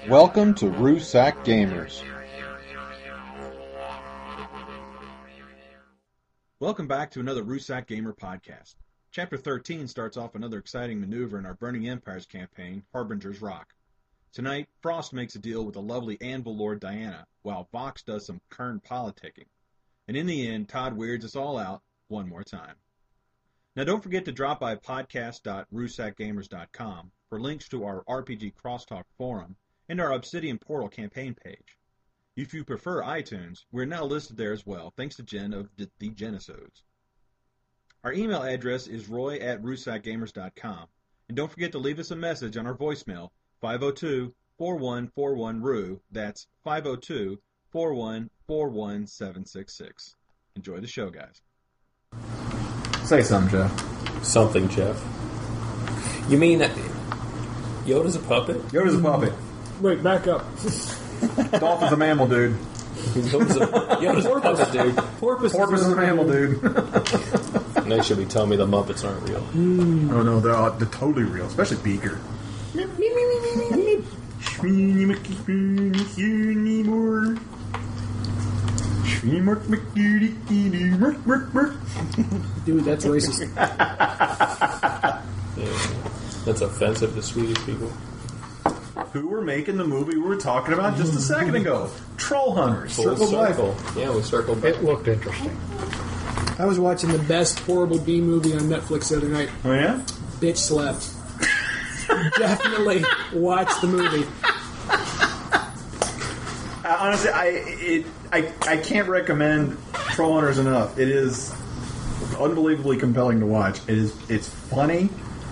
Welcome to Rusak Gamers. Welcome back to another Rusak Gamer podcast. Chapter 13 starts off another exciting maneuver in our Burning Empires campaign, Harbinger's Rock. Tonight, Frost makes a deal with the lovely Anvil Lord Diana, while Vox does some Kern politicking. And in the end, Todd weirds us all out one more time. Now don't forget to drop by podcast.rusakgamers.com for links to our RPG Crosstalk forum and our Obsidian Portal campaign page. If you prefer iTunes, we're now listed there as well, thanks to Jen of the Genisodes. Our email address is roy@rusakgamers.com, and don't forget to leave us a message on our voicemail, 502-4141-RU, that's 502-4141-766. Enjoy the show, guys. Say something, Jeff. Something, Jeff. You mean Yoda's a puppet? Yoda's a puppet. Wait, back up. Dolph is a mammal dude. Yoda's a puppet, dude. Porpoise is a mammal dude. They should be telling me the Muppets aren't real. Oh no, they're totally real, especially Beaker. Dude, that's racist. Yeah. That's offensive to Swedish people. Who were making the movie we were talking about just a second ago? Troll Hunters. Full Circle Life. circle. Yeah, we circled back. It looked interesting. I was watching the best horrible B movie on Netflix the other night. Oh yeah? Bitch Slept. Definitely watch the movie. Honestly, I can't recommend Troll Hunters enough. It is unbelievably compelling to watch. It's funny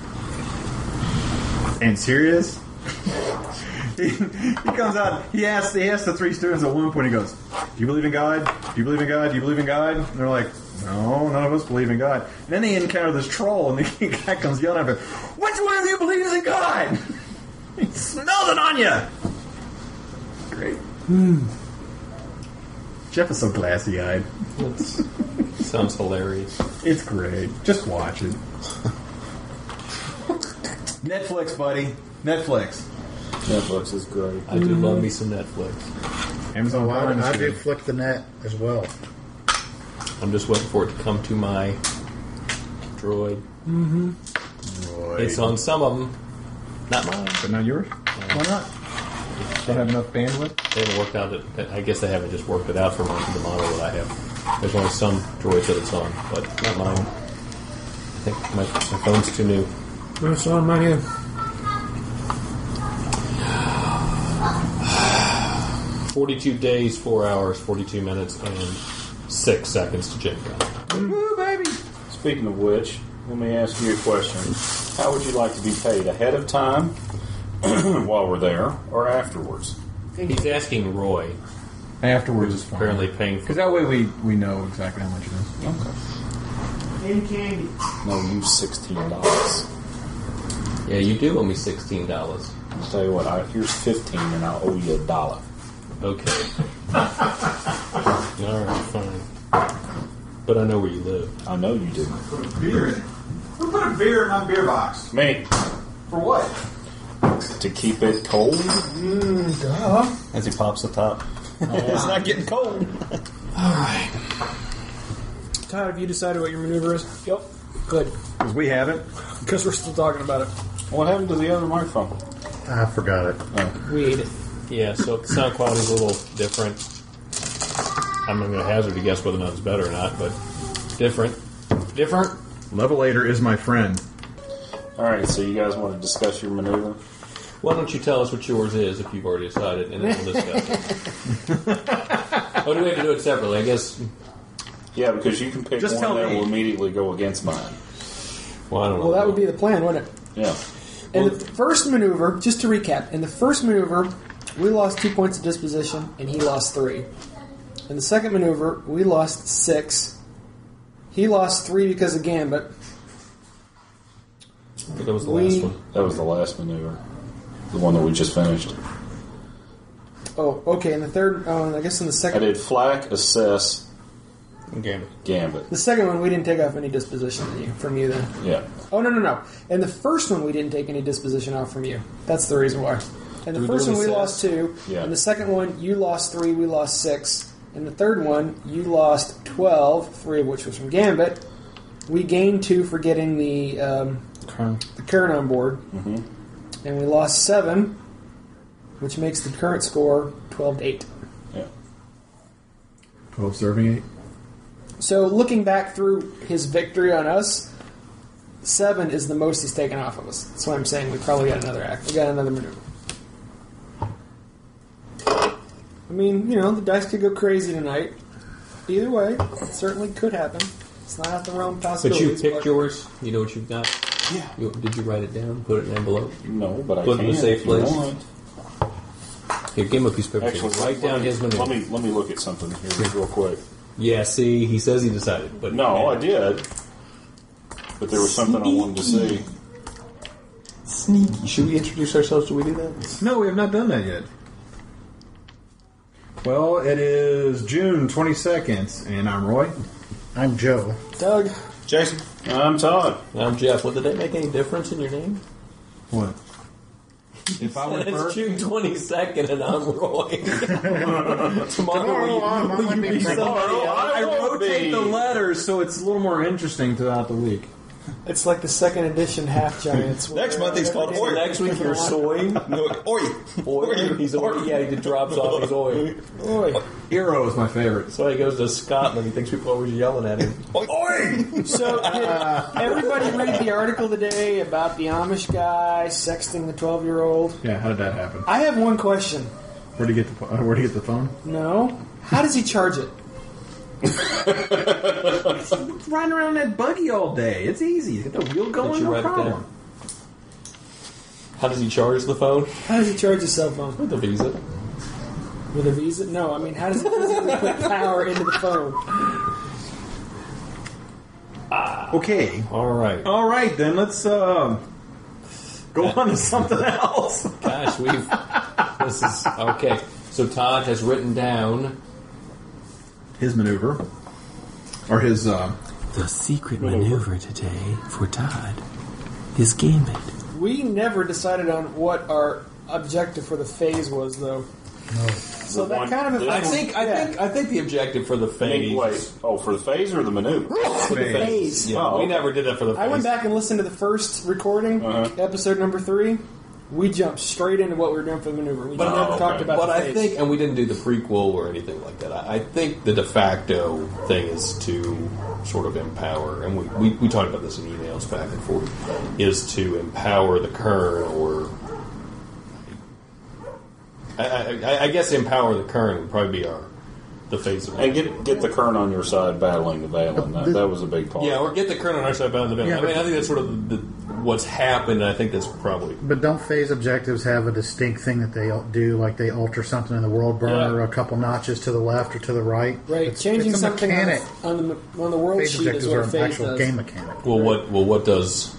and serious. He comes out. He asks the three students at one point. He goes, "Do you believe in God? Do you believe in God? Do you believe in God?" And they're like, "No, none of us believe in God." And then they encounter this troll, and the guy comes yelling at him, "Which one of you believes in God?" He smelled it on you. Great. Jeff is so glassy-eyed. Sounds hilarious. It's great. Just watch it. Netflix, buddy. Netflix. Netflix is great. I do love me some Netflix. Amazon Oh, Prime is I good. do flick the net as well. I'm just waiting for it to come to my Droid. Right. It's on some of them. Not mine. But not yours? Why not? Don't have enough bandwidth? They haven't worked out I guess they haven't just worked it out for the model that I have. There's only some droids that it's on, but not mine. I think my phone's too new. That's on my hand. $42 days, 4 hours, 42 minutes, and 6 seconds to Gen Con. Woo, baby! Speaking of which, let me ask you a question. How would you like to be paid? Ahead of time, while we're there, or afterwards? He's asking Roy, Afterwards is fine. apparently paying for Because that way we know exactly how much it is. Okay. In candy. No, you $16. Yeah, you do owe me $16. I'll tell you what, here's 15 and I'll owe you $1. Okay. Alright, fine. But I know where you live. I know you do. Beer in it. Who put a beer in my beer box? Me, For what? to keep it cold. Duh. As he pops the top. It's not getting cold. Alright. Todd, have you decided what your maneuver is? Yep. Good. Because we haven't. Because we're still talking about it. What happened to the other microphone? I forgot it. We ate it. Yeah, so the sound quality's a little different. I'm not going to hazard to guess whether or not it's better or not, but different. Different. Levelator is my friend. Alright, so you guys want to discuss your maneuver? Why don't you tell us what yours is if you've already decided, and then we'll discuss it. Oh, do we have to do it separately? I guess. Yeah, because you can pick Just one tell that me. will immediately go against mine. Well, I don't know. Well, that would be the plan, wouldn't it? Yeah. In the first maneuver, just to recap, in the first maneuver, we lost 2 points of disposition, and he lost 3. In the second maneuver, we lost 6. He lost 3 because of Gambit. I think that was the last one. That was the last maneuver. The one that we just finished. Oh, okay. In the third, I guess in the I second, did flak, assess, Gambit. gambit. the second one, we didn't take off any disposition from you then. Yeah. Oh, no. In the first one, we didn't take any disposition off from you. That's the reason why. And the Do we first do one we the lost 2. Yeah. And the second one, you lost 3, we lost 6. And the third one, you lost 12, 3 of which was from Gambit. We gained 2 for getting the Kern on board. Mm-hmm. And we lost 7, which makes the current score 12-8. Yeah. 12 serving 8. So looking back through his victory on us, 7 is the most he's taken off of us. That's why I'm saying we probably got another act. We got another maneuver. I mean, the dice could go crazy tonight. Either way, it certainly could happen. It's not out the realm of But possibilities. you picked yours. You know what you've got. Yeah. Did you write it down? Put it in an envelope. No, but I Put it can in a safe if you place. want. Here, give him a piece of paper. Actually, write down his maneuver. Let me look at something here real quick. Yeah, see, he says he decided, but No, I did. But there was something I wanted to see. Sneaky. Should we introduce ourselves? Do we do that? No, we have not done that yet. Well, it is June 22nd, and I'm Roy. I'm Joe. Doug, Jason, I'm Todd. I'm Jeff. Well, did that make any difference in your name? What? If I went It's first? June 22nd, and I'm Roy. Tomorrow, will you be somebody else? I won't rotate be. the letters so it's a little more interesting throughout the week. it's like the second edition Half Giants. Next month he's called Every Oi. day- Next week you're soy. No, oi. Oy. He's oy. Yeah, he drops off his oy. Oi. Hero is my favorite. So he goes to Scotland. He thinks people are always yelling at him. Oi. So, did everybody read the article today about the Amish guy sexting the 12-year-old? Yeah, how did that happen? I have one question. Where'd he get the phone? No? How does he charge it? Riding around that buggy all day. It's easy. Get the wheel Did going, you no write it problem. down? How does he charge the phone? How does he charge his cell phone? With a Visa. With a Visa? No, I mean, how does he physically put power into the phone? Okay. All right. All right, then let's go on to something else. Gosh, this is okay. So Todd has written down His maneuver, or his The secret maneuver today for Todd is Gambit. We never decided on what our objective for the phase was, though. No. So The that one- kind of this affects... I think the objective for the phase. Wait, for the phase or the maneuver? phase. Yeah, we never did that for the phase. I went back and listened to the first recording, episode number 3. We jumped straight into what we were doing for the maneuver. We never talked about But the I phase. think, and we didn't do the prequel or anything like that. I think the de facto thing is to sort of empower, and we talked about this in emails back and forth, is to empower the Kern, or I guess empower the Kern would probably be the phase of And get the Kern on your side battling the Valen. That was a big part. yeah, or get the Kern on our side bound the Valen. Yeah, I mean, I think that's sort of what's happened. I think that's probably. But don't phase objectives have a distinct thing that they do, like they alter something in the world burner Yeah. a couple notches to the left or to the right? Right, changing it's a something mechanic. on the world Phase sheet is objectives what are a an phase actual does. game mechanic. What does?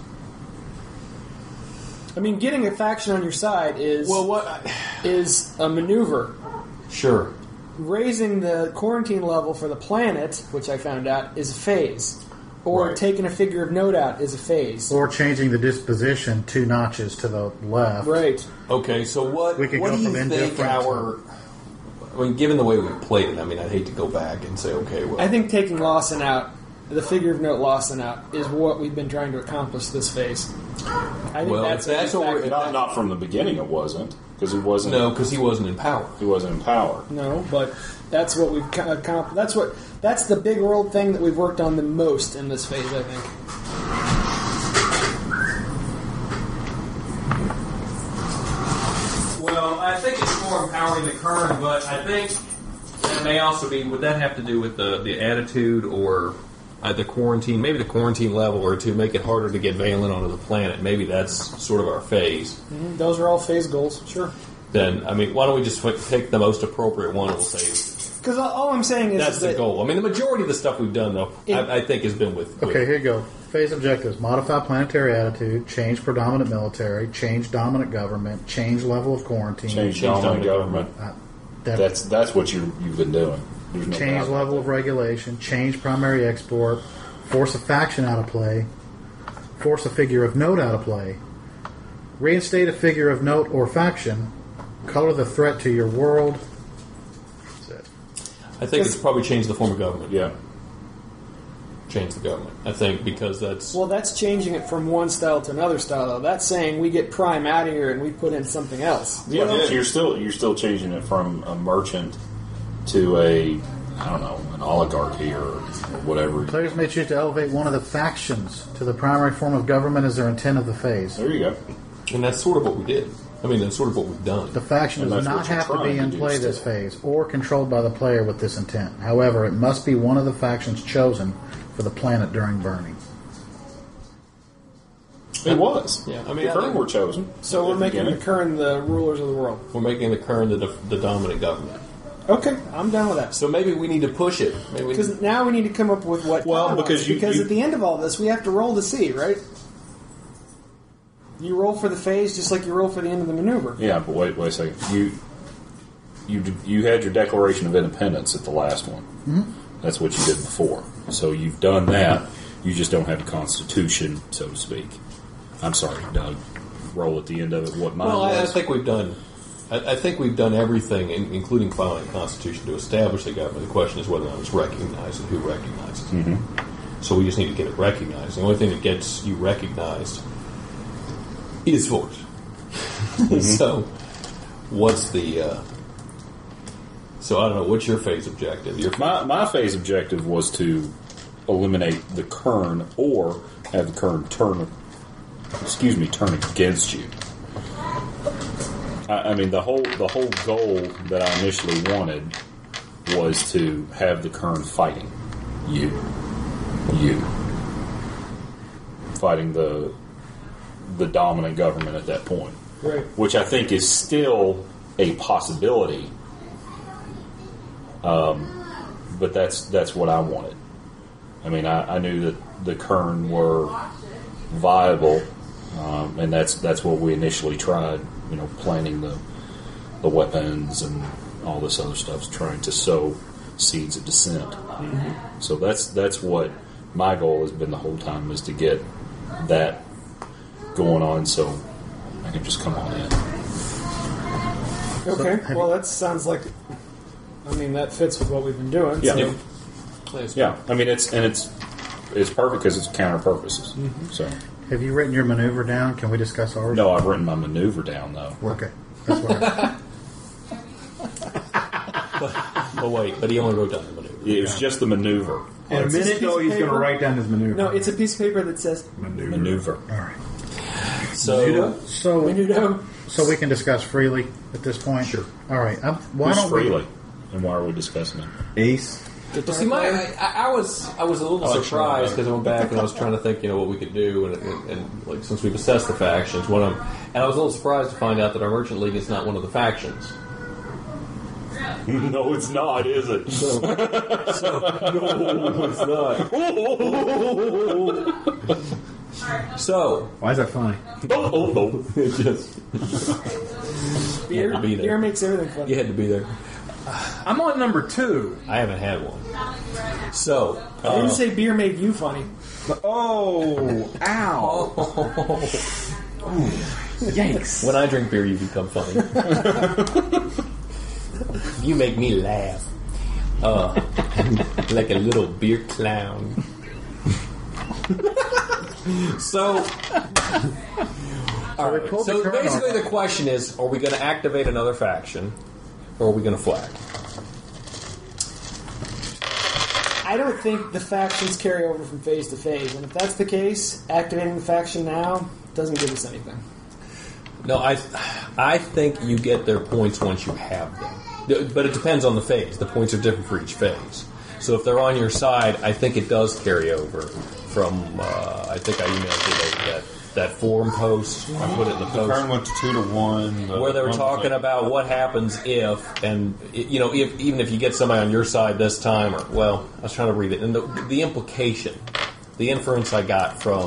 I mean, getting a faction on your side is what? is a maneuver. Sure. Raising the quarantine level for the planet, which I found out, is a phase. Or Right. taking a figure of note out is a phase. Or changing the disposition 2 notches to the left. Right. Okay, so what We could what go do you from think indifferent our... I mean, given the way we played it, I mean, I'd hate to go back and say, okay, well... I think taking Lawson out, the figure of note Lawson out, is what we've been trying to accomplish this phase. I think Well, that's if that's what we're- Not from the beginning. It wasn't because he wasn't. No, because he wasn't in power. he wasn't in power. No, but that's what we've accomplished. That's the big world thing that we've worked on the most in this phase, I think. Well, I think it's more empowering the Kern, but I think that may also be... Would that have to do with the attitude or the quarantine? Maybe the quarantine level, or to make it harder to get Valen onto the planet. Maybe that's sort of our phase. Those are all phase goals, sure. Then, I mean, why don't we just pick the most appropriate one and we'll say... Because all I'm saying is That's the that goal. I mean, the majority of the stuff we've done, though, I think has been with... Okay, here you go. Phase objectives: modify planetary attitude, change predominant military, change dominant government, change level of quarantine, Change dominant government. That's what you've been doing. There's no change doubt level about of regulation, change primary export, force a faction out of play, force a figure of note out of play, reinstate a figure of note or faction, Color the threat to your world. That's it. I think it's probably changed the form of government. Yeah. Change the government. I think because that's... Well, that's changing it from one style to another style, though. That's saying we get Prime out of here and we put in something else. Yeah, but you're still changing it from a merchant to a, I don't know, an oligarchy or whatever. Players may choose to elevate one of the factions to the primary form of government as their intent of the phase. There you go. And that's sort of what we did. I mean, that's sort of what we've done. The faction And does that's not what you're have to trying be to in do play still. this phase or controlled by the player with this intent. However, it must be one of the factions chosen for the planet during burning. It was. Yeah, I mean, the I Kern think- were chosen. So we're at the making the beginning. Kern the rulers of the world. We're making the Kern the dominant government. Okay, I'm down with that. So maybe we need to push it. Maybe we Because now we need to come up with what. Well, Todd because wants, you- because you- at the end of all this, we have to roll to see, right? You roll for the phase just like you roll for the end of the maneuver. Yeah, but wait a second. You had your Declaration of Independence at the last one. Mm-hmm. That's what you did before. So you've done that. You just don't have the Constitution, so to speak. I'm sorry, Doug. Roll at the end of it. What mine Well, I was. think we've done. I think we've done everything, including filing a constitution to establish the government. The question is whether or not it's recognized and who recognizes it. Mm-hmm. So we just need to get it recognized. The only thing that gets you recognized is votes. So, what's the? So I don't know. What's your phase objective? My phase objective was to eliminate the Kern or have the Kern turn against you. I mean, the whole goal that I initially wanted was to have the Kern fighting you fighting the dominant government at that point, Right. which I think is still a possibility. But that's what I wanted. I mean, I knew that the Kern were viable, and that's what we initially tried. You know, planning the weapons and all this other stuff, trying to sow seeds of dissent. Mm-hmm. So that's what my goal has been the whole time, is to get that going on, so I can just come on in. Okay, well, that sounds like. I mean, that fits with what we've been doing. Yeah. So. Yeah, I mean it's perfect because it's counter purposes. Mm-hmm. So Have you written your maneuver down? Can we discuss ours? no, I've written my maneuver down though. Okay. That's what I But wait, but he only wrote down the maneuver. It was just the maneuver. In a minute, though, he's going to write down his maneuver. No, it's a piece of paper that says Maneuver. All right. So Menudo. So we can discuss freely at this point? Sure. All right. Why Who's don't freely? And why are we discussing it? Ace. Well, see, I was a little surprised because I went back and I was trying to think, what we could do, and like since we've assessed the factions, and I was a little surprised to find out that our Merchant League is not one of the factions. No, it's not, is it? No, it's not. So, Why is that funny? Oh. it just you had to be Beer there. makes everything fun. You had to be there. I'm on number 2. I haven't had one. So, I didn't say beer made you funny. Oh, ow. Yikes. when I drink beer, you become funny. You make me laugh. Like a little beer clown. So, all right. pulled the So current basically, on. the question is: are we going to activate another faction, or are we going to flag? I don't think the factions carry over from phase to phase, and if that's the case, activating the faction now doesn't give us anything. No, I think you get their points once you have them, but it depends on the phase. The points are different for each phase. So if they're on your side, I think it does carry over from. I think I emailed you that forum post. I put it in the post. Kern went to 2-1. Where they were talking about what happens if, and if even if you get somebody on your side this time, or I was trying to read it, and the implication, the inference I got from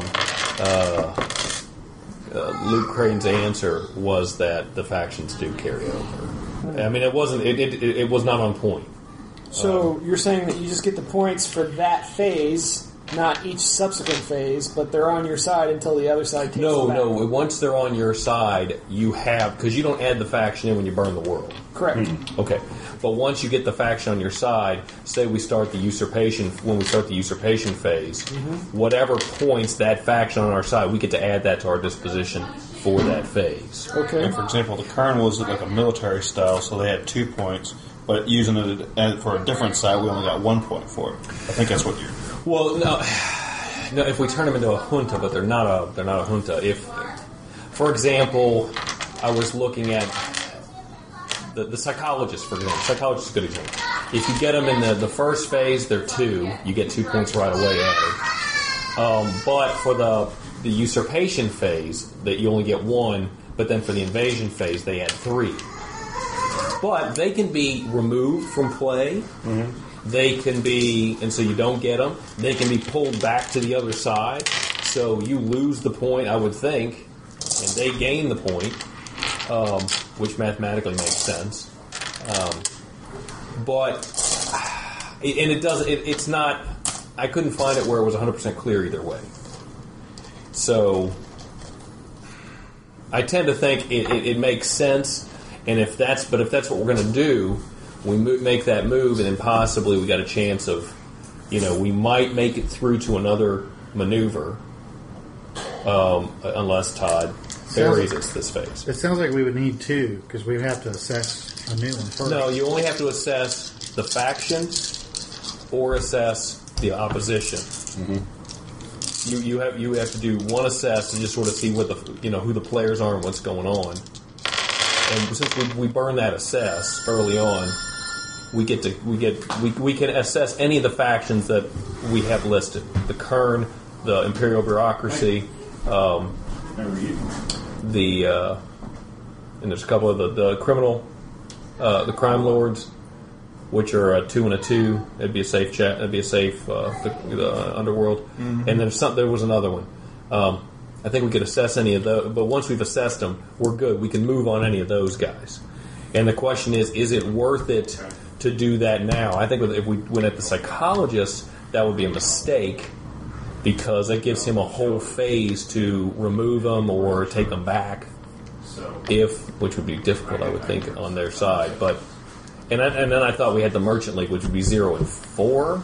Luke Crane's answer was that the factions do carry over. I mean, it wasn't. It was not on point. So you're saying that you just get the points for that phase, not each subsequent phase, but they're on your side until the other side takes them back. No. Once they're on your side, you have... Because you don't add the faction in when you burn the world. Correct. Okay. But once you get the faction on your side, say we start the usurpation... When we start the usurpation phase, whatever points that faction on our side, we get to add that to our disposition for that phase. Okay. And for example, the Kern was like a military style, so they had 2 points. But using it for a different side, we only got 1 point for it. I think that's what you're... Well, no. If we turn them into a junta, but they're not a junta. If, for example, I was looking at the psychologist, for example. Psychologist is a good example. If you get them in the first phase, they're 2. You get 2 points right away added. But for the usurpation phase, that you only get 1. But then for the invasion phase, they add 3. But they can be removed from play. They can be, and so you don't get them. They can be pulled back to the other side. So you lose the point, I would think, and they gain the point, which mathematically makes sense. It's not, I couldn't find it where it was 100% clear either way. So I tend to think it makes sense. And if that's what we're going to do, we make that move, and then possibly we got a chance of, we might make it through to another maneuver, unless Todd buries us this phase. It sounds like we would need 2 because we have to assess a new one first. No, you only have to assess the faction or assess the opposition. You have to do one assess to just sort of see what who the players are and what's going on. And since we burn that assess early on, we can assess any of the factions that we have listed: the Kern, the Imperial Bureaucracy, and there's a couple of the criminal, the crime lords, which are a 2 and a 2. It'd be a safe chat. It'd be a safe the underworld. And then there was another one. I think we could assess any of those, but once we've assessed them, we're good. We can move on any of those guys. And the question is it worth it to do that now? I think if we went at the psychologist, that would be a mistake because it gives him a whole phase to remove them or take them back, which would be difficult, I would think, on their side. But and then I thought we had the Merchant League, which would be 0 and 4.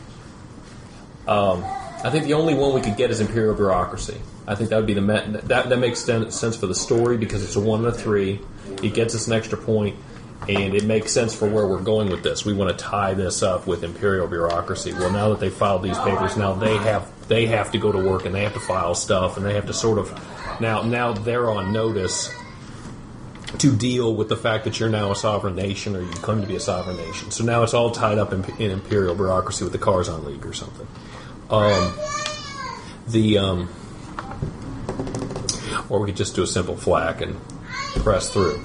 I think the only one we could get is Imperial Bureaucracy. I think that would be that makes sense for the story because it's a 1 and a 3. It gets us an extra point, and it makes sense for where we're going with this. We want to tie this up with Imperial Bureaucracy. Well, now that they filed these papers, now they have to go to work and they have to file stuff, and they have to sort of now they're on notice to deal with the fact that you're now a sovereign nation or you come to be a sovereign nation. So now it's all tied up in Imperial Bureaucracy with the Karzon League or something. Or we could just do a simple flak and press through.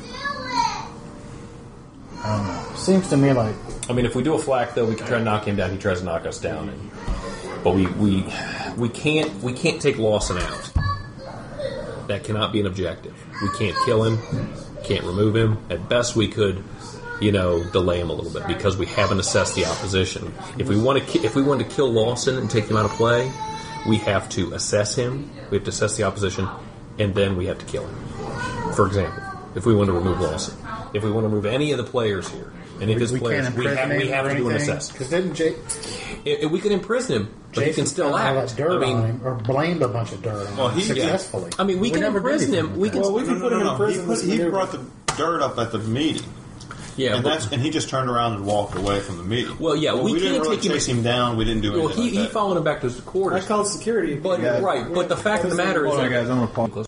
I don't know. Seems to me like... I mean, if we do a flak, though, we can try to knock him down. He tries to knock us down. But we can't take Lawson out. That cannot be an objective. We can't kill him. Can't remove him. At best, we could, delay him a little bit because we haven't assessed the opposition. If we want to kill Lawson and take him out of play, we have to assess him. We have to assess the opposition, and then we have to kill him. For example, if we want to remove Lawson, if we want to remove any of the players here, any of his players, we have to do an assessment. Because didn't Jake? We can imprison him, but he can still act. Dirt on him, or blamed a bunch of dirt on him successfully. I mean, we can imprison him. We can put him in prison. He brought the dirt up at the meeting. Yeah, and he just turned around and walked away from the meeting. Well, yeah, we didn't can't really take chase him down. We didn't do anything. Well, he followed him back to his quarters. I called security. But right, but the fact of the matter is, hold on, guys, I'm gonna pause.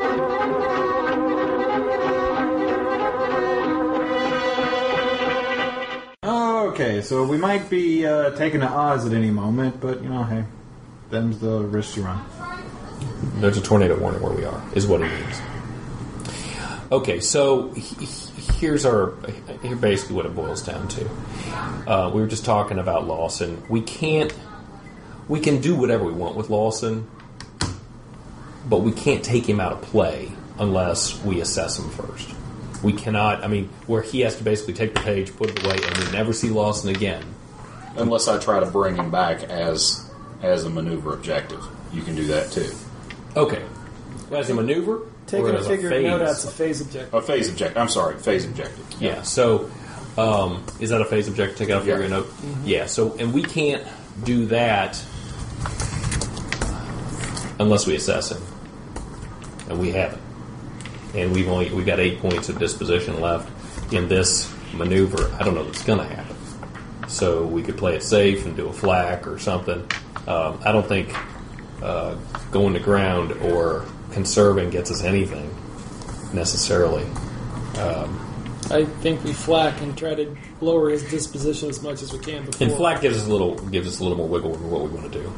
Okay, so we might be taking to Oz at any moment, but hey, them's the risks you run. There's a tornado warning where we are, is what it means. Okay, so here's basically what it boils down to. We were just talking about Lawson. We can do whatever we want with Lawson, but we can't take him out of play unless we assess him first. We cannot, where he has to basically take the page, put it away, and we never see Lawson again. Unless I try to bring him back as as a maneuver objective. You can do that too. Okay. As a maneuver? Taking or a as figure phase? note out's a phase objective. A phase objective. I'm sorry, phase objective. Yeah, so is that a phase objective? Take out a figure Yeah. note? Yeah, so, and we can't do that unless we assess him. And we haven't. And we've got 8 points of disposition left in this maneuver. I don't know that's going to happen. So we could play it safe and do a flak or something. I don't think going to ground or conserving gets us anything necessarily. I think we flak and try to lower his disposition as much as we can before. And flak gives us a little more wiggle room for what we want to do.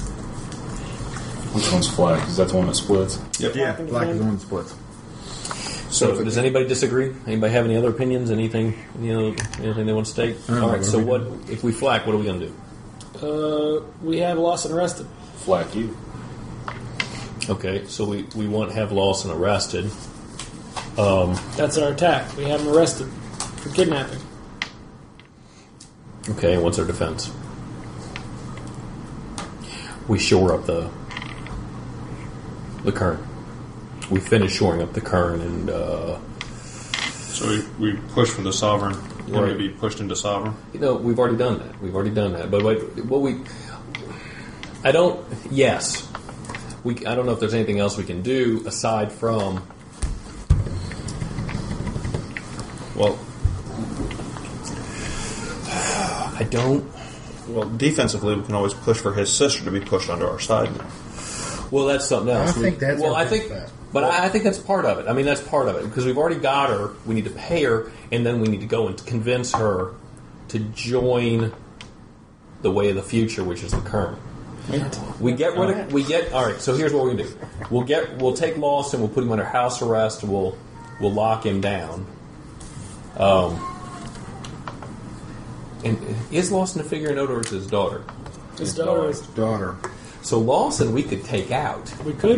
Which one's flag? Is that the one that splits? Yeah, black is the one that splits. So does anybody disagree? Anybody have any other opinions? Anything they want to state? I don't know. All right. So what if we flak? What are we going to do? We have Lawson arrested. Flag you. Okay. So we want to have Lawson arrested. That's our attack. We have him arrested for kidnapping. Okay. And what's our defense? We shore up the Kern. We finish shoring up the Kern and. So we push for the sovereign. Or Right. maybe pushed into sovereign. We've already done that. But what we, I don't. Yes, I don't know if there's anything else we can do aside from. Well, I don't. well, defensively, we can always push for his sister to be pushed under our side. Well, that's something else. I think that's well. our I think, best bet. but I think that's part of it. I mean, that's part of it because we've already got her. We need to pay her, and then we need to go and convince her to join the way of the future, which is the Kern. We get rid of. We get all right. So here's what we're gonna do. We'll take Lawson. We'll put him under house arrest. We'll lock him down. And is Lawson a figure note or is his daughter? His daughter is. Daughter. So Lawson we could take out. We could.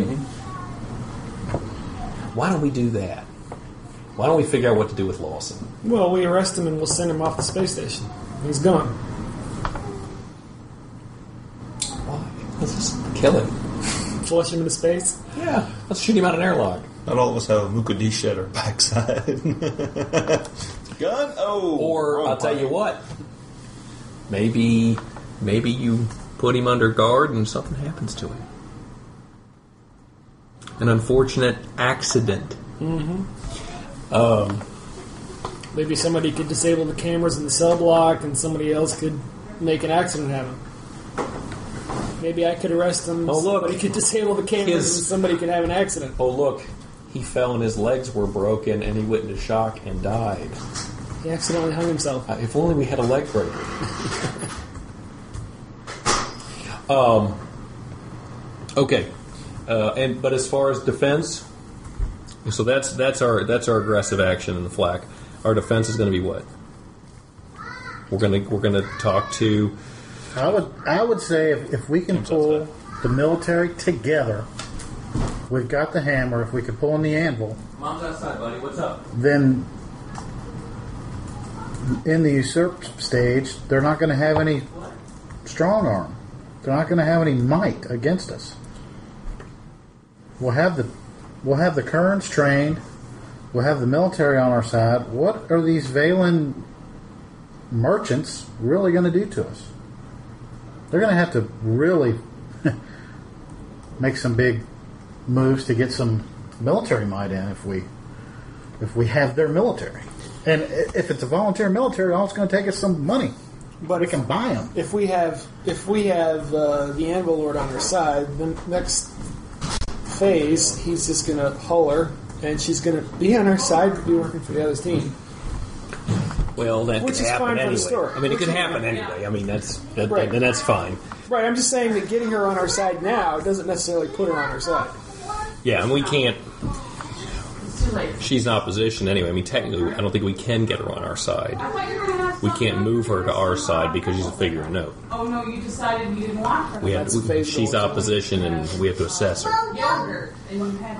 Why don't we do that? Why don't we figure out what to do with Lawson? Well, we arrest him and we'll send him off the space station. He's gone. Why? Let's just kill him. Flush him into space. Yeah. Let's shoot him out an airlock. Not all of us have a Mukadisha at our backside. Gun? Oh! Or wrong I'll tell part. you what. Maybe you put him under guard and something happens to him. An unfortunate accident. Maybe somebody could disable the cameras in the cell block and somebody else could make an accident happen. Maybe I could arrest him. Oh, look. Somebody could disable the cameras and somebody could have an accident. Oh, look. He fell and his legs were broken and he went into shock and died. He accidentally hung himself. If only we had a leg breaker. Okay. But as far as defense, so that's our aggressive action in the flak. Our defense is going to be what? We're going to talk to. I would say if we can pull the military together, we've got the hammer. If we could pull in the anvil, Mom's outside, buddy. What's up? then in the usurp stage, they're not going to have any strong arm. They're not going to have any might against us. We'll have the Kerns trained. We'll have the military on our side. What are these Valen merchants really going to do to us? They're going to have to really make some big moves to get some military might in if we have their military. And if it's a volunteer military, all it's going to take is some money. But We can buy them. if we have the Anvil Lord on our side, the next phase he's just going to hull her, and she's going to be on our side to be working for the other team. Well, that Which could is happen fine for the anyway. story. I mean, it could happen anyway. I mean, that's fine. Right, I'm just saying that getting her on our side now doesn't necessarily put her on our side. Yeah, and we can't. She's in opposition anyway. I mean, technically, I don't think we can get her on our side. We can't move her to our side because she's a figure of note. Oh no, you decided you didn't want her. That's phase She's goal. opposition, and we have to assess her. Yogurt, and you had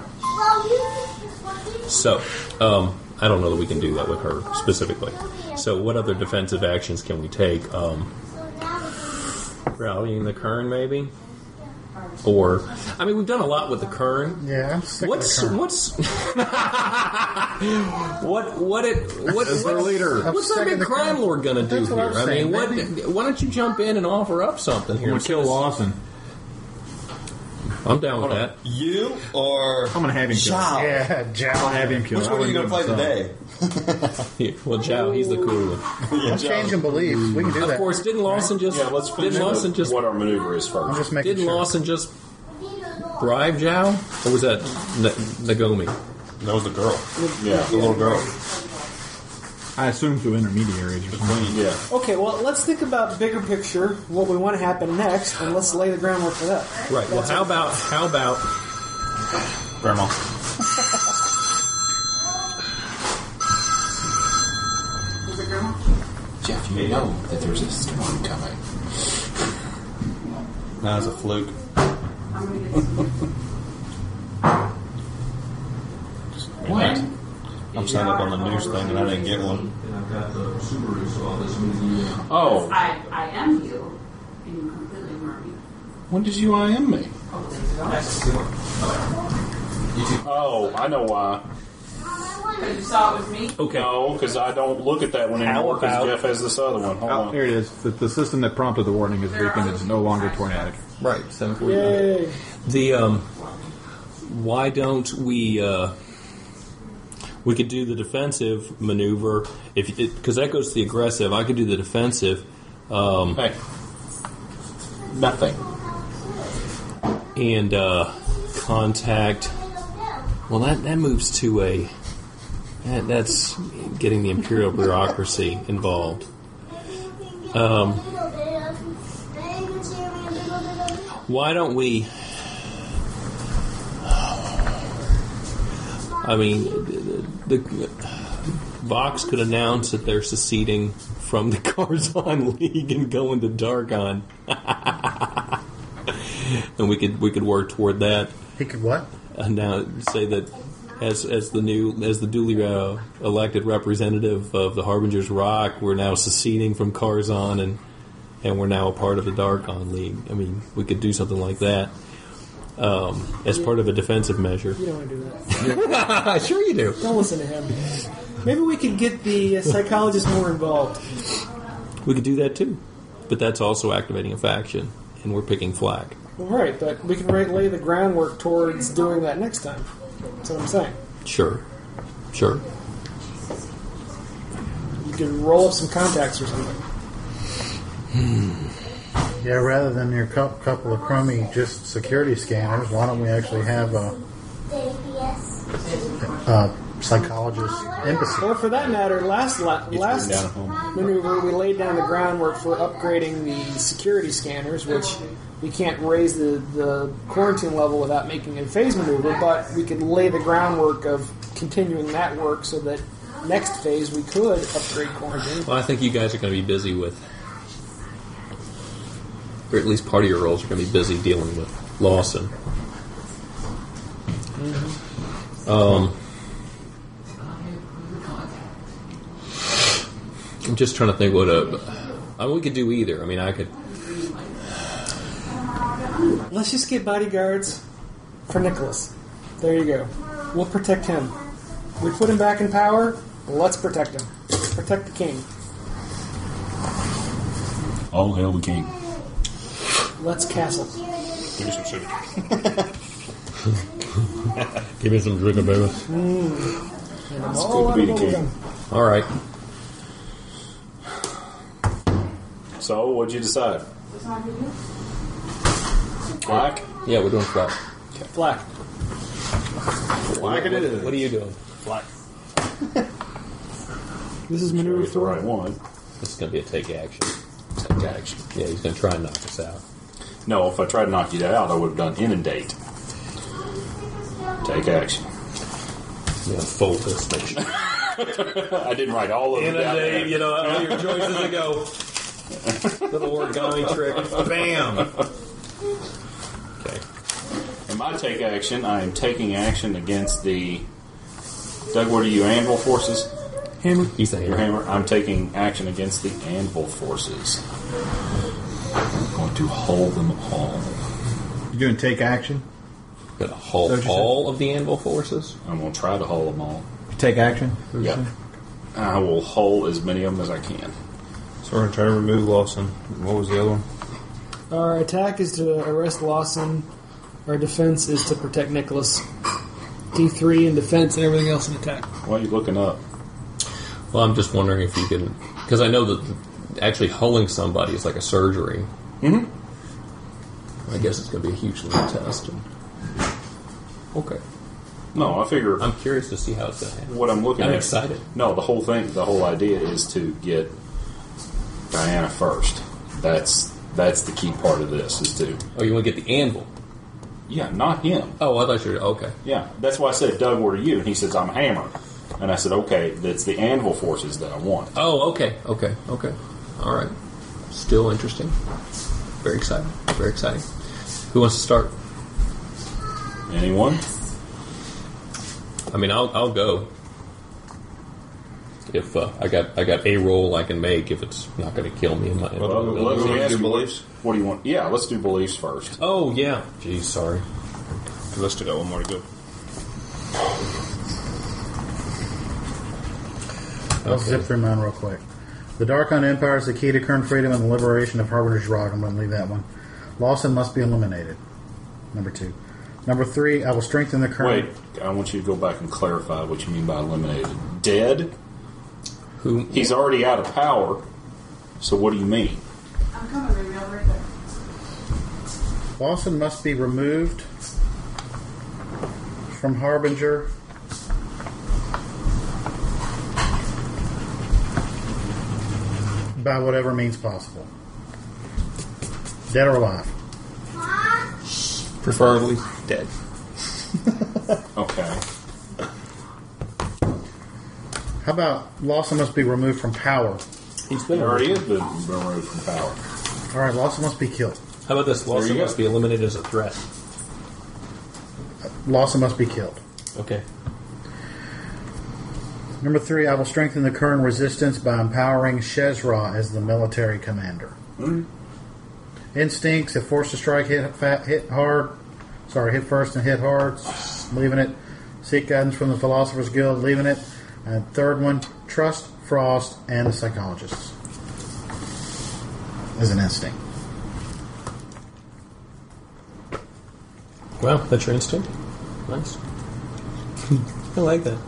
So, I don't know that we can do that with her specifically. So, what other defensive actions can we take? Rallying the Kern, maybe? Or, I mean, we've done a lot with the Kern. Yeah, I'm sick What's of the Kern. what's As their leader. what's our sick big of the crime Kern. lord going to do That's what here? I'm I saying. mean, why don't you jump in and offer up something here? I'm gonna kill Lawson. I'm down with that. You or I'm gonna have him killed. Zhao? Yeah, I'll Jow. have him killed. Which I one are you wouldn't going to do play it myself. today? Well, Zhao, he's the cool one. I'm changing beliefs. We can do Of that. course, didn't Lawson just? Yeah, let's finish didn't Lawson with just? what our maneuver is I'm first. just making Didn't sure. Lawson just bribe Zhao, or was that Nagomi? That was the girl. Yeah. The little girl. I assume through intermediaries or something. Yeah. Okay, well, let's think about bigger picture, what we want to happen next, and let's lay the groundwork for that. Right. Well, how about? Grandma. Jeff, you know that there's a storm coming. Nah, it's a fluke. What? I'm signed up on the news thing and I didn't get one. Oh, I am you, and you completely ignore me. when did you IM me? Oh, I know why. Because you saw it with me. Okay. No, because I don't look at that one anymore because about- Jeff has this other one. Hold Oh, on. here it is. The system that prompted the warning is weakened. It's no longer tornadic. Right. 7:49. Yay! The why don't we could do the defensive maneuver if because that goes to the aggressive. I could do the defensive Hey. Nothing. and contact. Well, that moves to a. That's getting the imperial bureaucracy involved. Why don't we? I mean, the Vox could announce that they're seceding from the Karzan League and going to Dargon, and we could work toward that. He could what? And now say that as the duly elected representative of the Harbinger's Rock, we're now seceding from Karzan and we're now a part of the Dargon League. I mean, we could do something like that as part of a defensive measure. You don't want to do that. Sure you do. Don't listen to him. Maybe we could get the psychologist more involved. We could do that too, but that's also activating a faction, and we're picking flag. Well, right, but we can lay the groundwork towards doing that next time. That's what I'm saying. Sure. You could roll up some contacts or something. Yeah, rather than your couple of crummy just security scanners, why don't we actually have a psychologist embassy? Or for that matter, last maneuver, we laid down the groundwork for upgrading the security scanners, which we can't raise the quarantine level without making a phase maneuver, but we could lay the groundwork of continuing that work so that next phase we could upgrade quarantine. Well, I think you guys are going to be busy with, or at least part of your roles are going to be busy dealing with Lawson. I'm just trying to think we could do either. I mean, I could. Let's just get bodyguards for Nicholas. There you go. We'll protect him. We put him back in power. Let's protect him. Protect the king. All hail the king. Let's castle. Give me some sugar. Give me some sugar, baby. It's good to be the king. All right. So, what'd you decide? Black? Yeah, we're doing flat. Black. Black it is. What are you doing? Black. This is Sure, maneuver it's the 4. right one. This is going to be a take action. Take action. Yeah, he's going to try and knock us out. No, if I tried to knock you out, I would have done inundate. Take action. Yeah, fold this. Make sure. I didn't write all of them down there. Inundate, you know, all your choices to go. Little origami trick. Bam! Okay. In my take action, I am taking action against the... Doug, what are you, Anvil forces? Hammer. He's the Your hammer. hammer. I'm taking action against the Anvil forces. I'm going going to hull them all. You doing take action? Gonna hull Is that what you all of the Anvil forces? I'm going to try to hull them all. Take action? Yep. I will hull as many of them as I can. So we're going to try to remove Lawson. What was the other one? Our attack is to arrest Lawson. Our defense is to protect Nicholas. D3 in defense and everything else in attack. Why are you looking up? Well, I'm just wondering if you can... Because I know that actually hulling somebody is like a surgery. Mm-hmm. I guess it's going to be a huge little test. Okay. No, I figure I'm curious to see how it's going to happen. what I'm looking at... I'm excited. No, the whole idea is to get Diana first. That's the key part of this, is to... Oh, you want to get the anvil? Yeah, not him. Oh, I thought you were... Okay. Yeah, that's why I said, Doug, what are you? And he says, I'm Hammer. And I said, okay, that's the Anvil forces that I want. Oh, okay. All right. Still interesting. Very exciting. Very exciting. Who wants to start? Anyone? I mean, I'll go. If I got a roll I can make, if it's not going to kill me in my. Let me ask do you, beliefs? what do you want? Yeah, let's do beliefs first. Oh yeah. Geez, sorry. Let's still got one more to go. I'll zip through mine real quick. The Darkon Empire is the key to current freedom and the liberation of Harbinger's Rock. I'm going to leave that one. Lawson must be eliminated. Number 2. Number 3, I will strengthen the current... Wait, I want you to go back and clarify what you mean by eliminated. Dead? Who? He's already out of power, so what do you mean? I'm coming, baby. I'll be right there. Lawson must be removed from Harbinger by whatever means possible. Dead or alive. Preferably dead. Okay. How about Lawson must be removed from power? He's He been already has been removed from power. All right, Lawson must be killed. How about this? Lawson you go. must be eliminated as a threat. Lawson must be killed. Okay. Number 3, I will strengthen the current resistance by empowering Shezra as the military commander. Instincts, if forced to strike, hit first and hit hard, leaving it. Seek guidance from the Philosopher's Guild, leaving it. And third one, trust Frost and the psychologists as an instinct. Well, that's your instinct. Nice. I like that.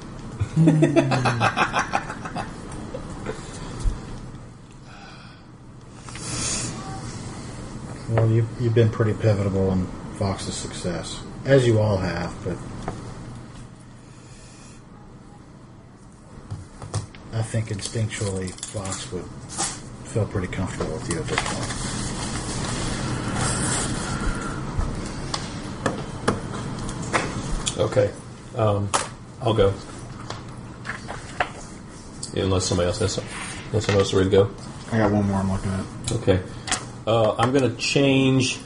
Well, you've been pretty pivotal in Fox's success, as you all have, but I think instinctually Fox would feel pretty comfortable with you at this point. Okay. I'll go. Unless somebody else has something. Unless somebody else is ready to go. I got one more I'm looking at. Okay. I'm going to change...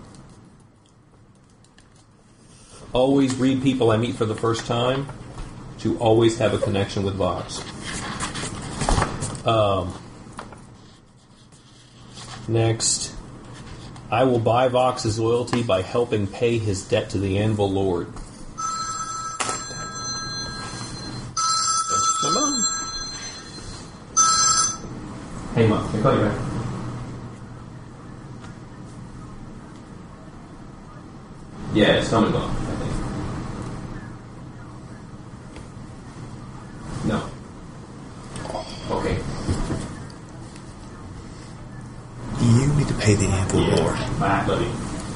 Always read people I meet for the first time to always have a connection with Vox. Next, I will buy Vox's loyalty by helping pay his debt to the Anvil Lord. Come on. Hey, Mom, can I call you back? Yeah, it's coming on, I think. No. Okay. You need to pay the Anvil Lord. Bye, buddy.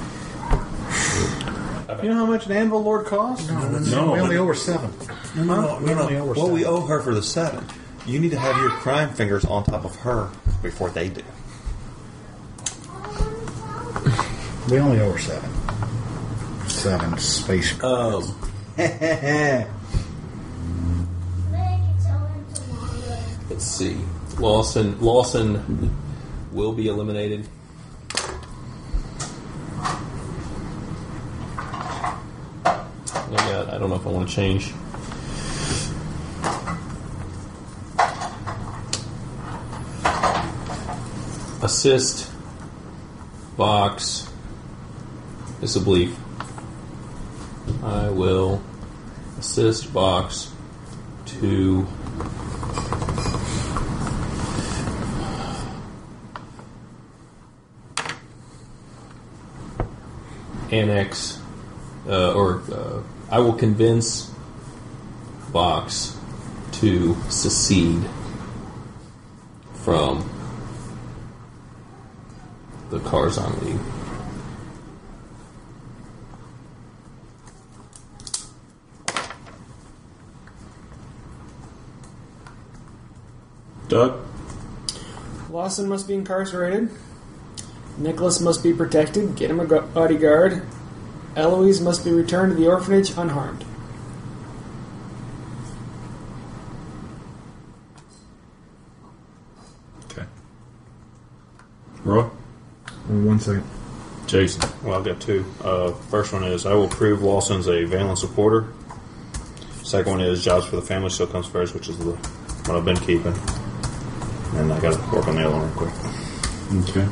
You know how much an Anvil Lord costs? No, we only owe her 7. No. We only owe her Well, we 7. owe her for the 7. You need to have your crime fingers on top of her before they do. We only owe her 7. 7 space. Let's see. Lawson will be eliminated. I don't know if I want to change. Assist Vox. This is a belief. I will assist Vox to annex, I will convince Vox to secede from the Karzan League. Doug? Lawson must be incarcerated. Nicholas must be protected. Get him a bodyguard. Eloise must be returned to the orphanage unharmed. Okay. Roy? 1 second. Jason? Well, I've got two. First one is I will prove Lawson's a Valen supporter. Second one is jobs for the family still comes first, which is what I've been keeping. And I got to work on the other one real quick. Okay.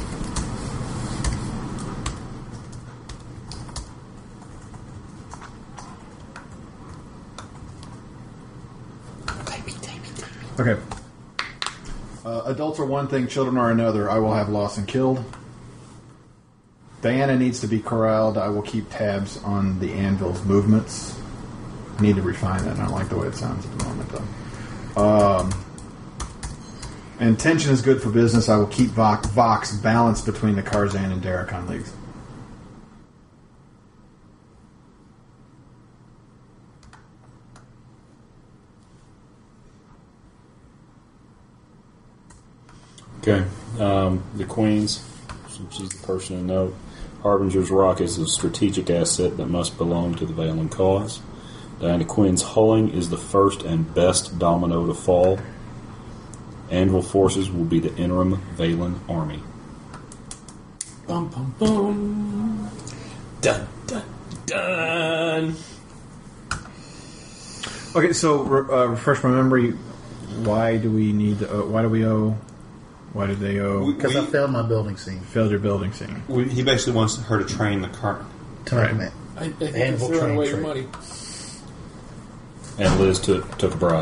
Okay. Adults are one thing, children are another. I will have Lawson killed. Diana needs to be corralled. I will keep tabs on the Anvil's movements. I need to refine that. I don't like the way it sounds at the moment, though. And tension is good for business. I will keep Vox balanced between the Karzan and Daracon leagues. Okay. The Queens, which is the person to note. Harbinger's Rock is a strategic asset that must belong to the Valen cause. Diana Quinn's hulling is the first and best domino to fall. Anvil forces will be the interim Valen army. Bum, bum, bum. Dun, dun, dun. Okay, so refresh my memory. Why do we need? Why do we owe? Why did they owe? Because I failed my building scene. Failed your building scene. He basically wants her to train the current. Right. I think you're Anvil throwing train away your trade. money. And Liz took a bribe.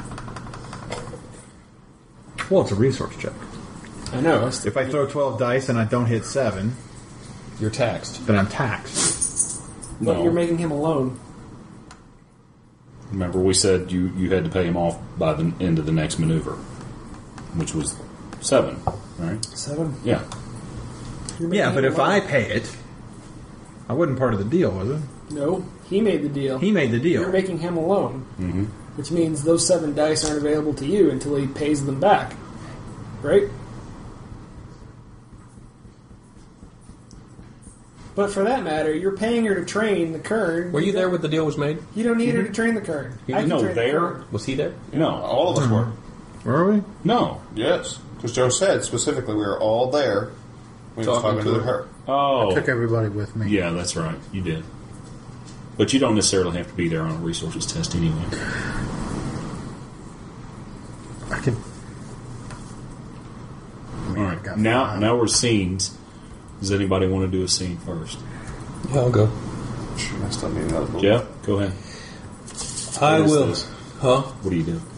Well, it's a resource check. I know. If I throw 12 dice and I don't hit 7, You're taxed. then I'm taxed. But No. you're making him a loan. Remember, we said you had to pay him off by the end of the next maneuver, which was 7, right? 7. Yeah. You're making Yeah, him but a if loan. I pay it, I wasn't part of the deal, was it? No, he made the deal. He made the deal. You're making him a loan. Mm-hmm. Which means those 7 dice aren't available to you until he pays them back. Right? But for that matter, you're paying her to train the Kern. Were you there when the deal was made? You don't need her to train the Kern. I can No, train the there. Kern. Was he there? No. All of us were. Were we? No. Yes. Because Joe said specifically we were all there when he was Talking talking to to her. Oh. Took everybody with me. Yeah, that's right. You did. But you don't necessarily have to be there on a resources test anyway. I can. All right. got Now, 5. now we're scenes. Does anybody want to do a scene first? Yeah, I'll go. I still need another book. Jeff, go ahead. I What is will. this? Huh? What do you do?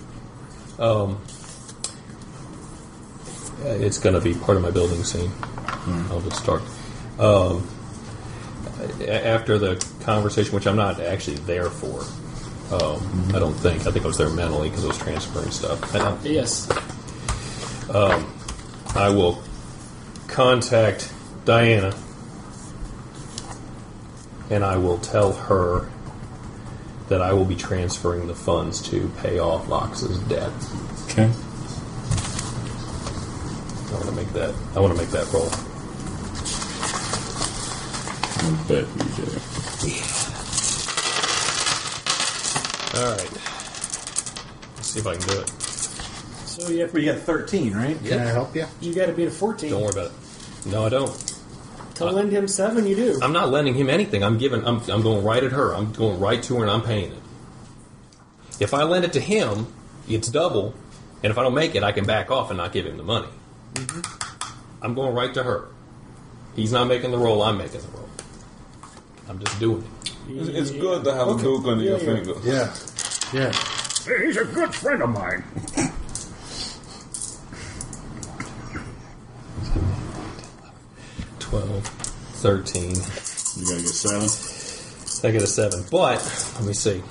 It's going to be part of my building scene. I'll just start. After the conversation, which I'm not actually there for, I don't think. I think I was there mentally because I was transferring stuff. Yes. I will contact Diana, and I will tell her that I will be transferring the funds to pay off Vox's debt. Okay. I want to make that. I want to make that roll. I bet you do. All right. Let's see if I can do it. So you have Well, you got 13, right? Can I help you? you got to beat a 14. Don't worry about it. No, I don't. To lend him 7, you do. I'm not lending him anything. I'm going right at her. I'm going right to her, and I'm paying it. If I lend it to him, it's double, and if I don't make it, I can back off and not give him the money. I'm going right to her. He's not making the roll. I'm making the roll. I'm just doing it. It's good to have a duke under your finger. Yeah. Yeah. Hey, he's a good friend of mine. $12, 13. You gotta get 7. I get a 7. But, let me see.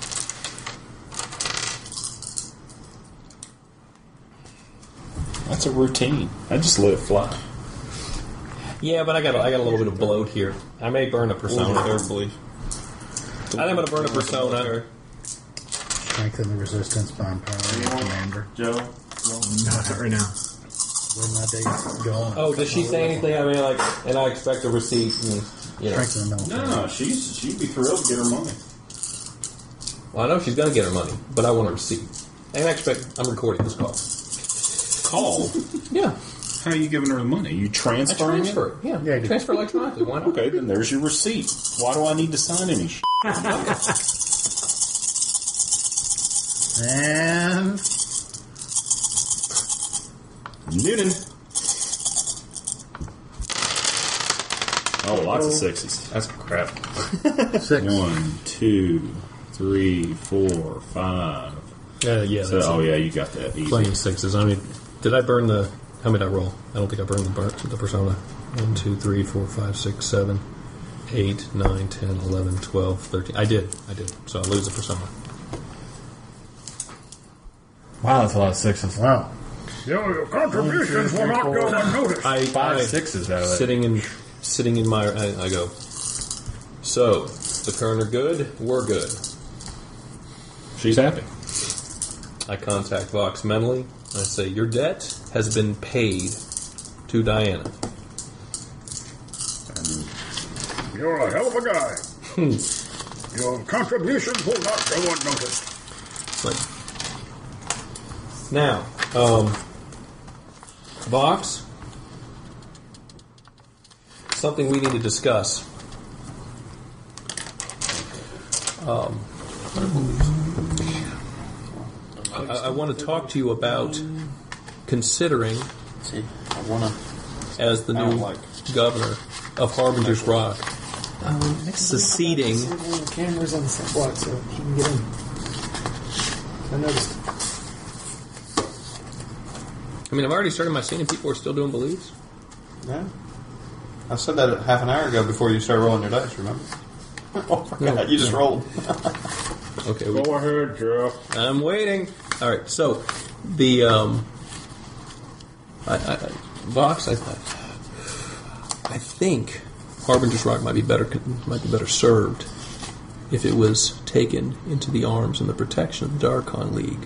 That's a routine. I just let it fly. Yeah, but I got a little bit of bloat here. I may burn a persona there, please. I think I'm going to burn a persona. Strengthen the resistance by empowering your commander. Joe? Not right now. Where my days going? Oh, does she say anything? I mean, like, and I expect a receipt. And, you know. Strengthen the military. No, she'd be thrilled to get her money. Well, I know she's going to get her money, but I want a receipt. And I expect I'm recording this call. Call? Yeah. How are you giving her the money? You I transferring transfer it? it. Yeah. Yeah, you do. Transfer electronically. Why not? Okay, then there's your receipt. Why do I need to sign any shit? And Noonan. Oh, lots of 6s. That's crap. 6. 1, 2, 3, 4, 5. Yeah. So, oh, yeah, you got that. Easy. Playing 6s. I mean, did I burn the... How many did I roll? I don't think I burned the persona. 1, 2, 3, 4, 5, 6, 7, 8, 9, 10, 11, 12, 13. I did. So I lose the persona. Wow, that's a lot of 6s. wow. Your contributions will not go unnoticed. I 5 6s out of it. Sitting in my... I go, so, the Kern are good, we're good. She's happy. I contact Vox mentally. I say, your debt has been paid to Diana. You're a hell of a guy. Your contributions will not go unnoticed. It's like, now, Vox, something we need to discuss. I want to talk to you about considering, as the new governor of Harbinger's Rock, seceding. The camera's on the same block, so he can get in. I noticed. I mean, I've already started my scene, and people are still doing beliefs. Yeah. I said that half an hour ago before you started rolling your dice, remember? Oh my god, you just rolled. Okay, Go ahead, Joe. I'm waiting. All right, so the Vox, I think Harbinger's Rock might be better served if it was taken into the arms and the protection of the Darkon League.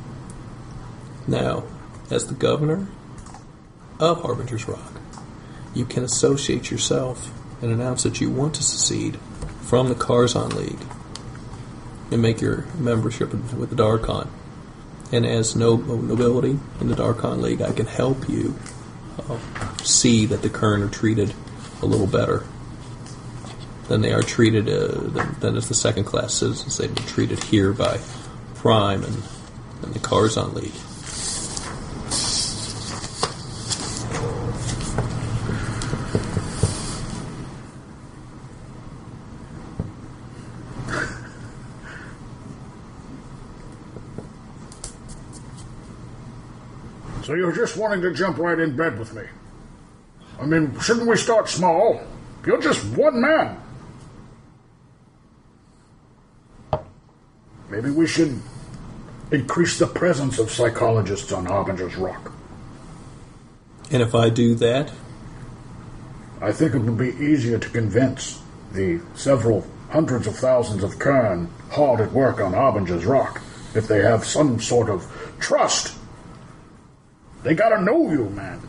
Now, as the governor of Harbinger's Rock, you can associate yourself and announce that you want to secede from the Karzon League and make your membership with the Darkon. And as nobility in the Darkon League, I can help you see that the Kern are treated a little better than they are treated than as the second-class citizens they've been treated here by Prime and the Karzon League. So you're just wanting to jump right in bed with me? I mean, shouldn't we start small? You're just one man. Maybe we should increase the presence of psychologists on Harbinger's Rock. And if I do that, I think it would be easier to convince the several hundreds of thousands of Kern hard at work on Harbinger's Rock if they have some sort of trust. They gotta know you, man.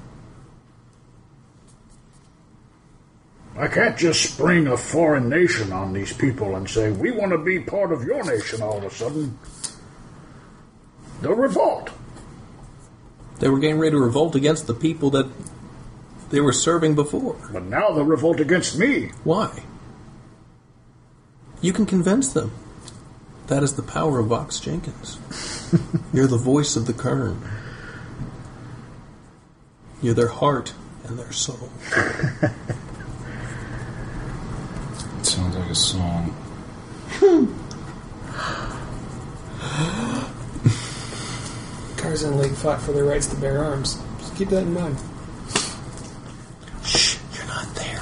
I can't just spring a foreign nation on these people and say, we want to be part of your nation all of a sudden. They'll revolt. they were getting ready to revolt against the people that they were serving before. But now they'll revolt against me. Why? You can convince them. That is the power of Vox Jenkins. You're the voice of the Kern. You're their heart and in their soul. It sounds like a song. Tarzan League fought for their rights to bear arms. Just keep that in mind. Shh, you're not there.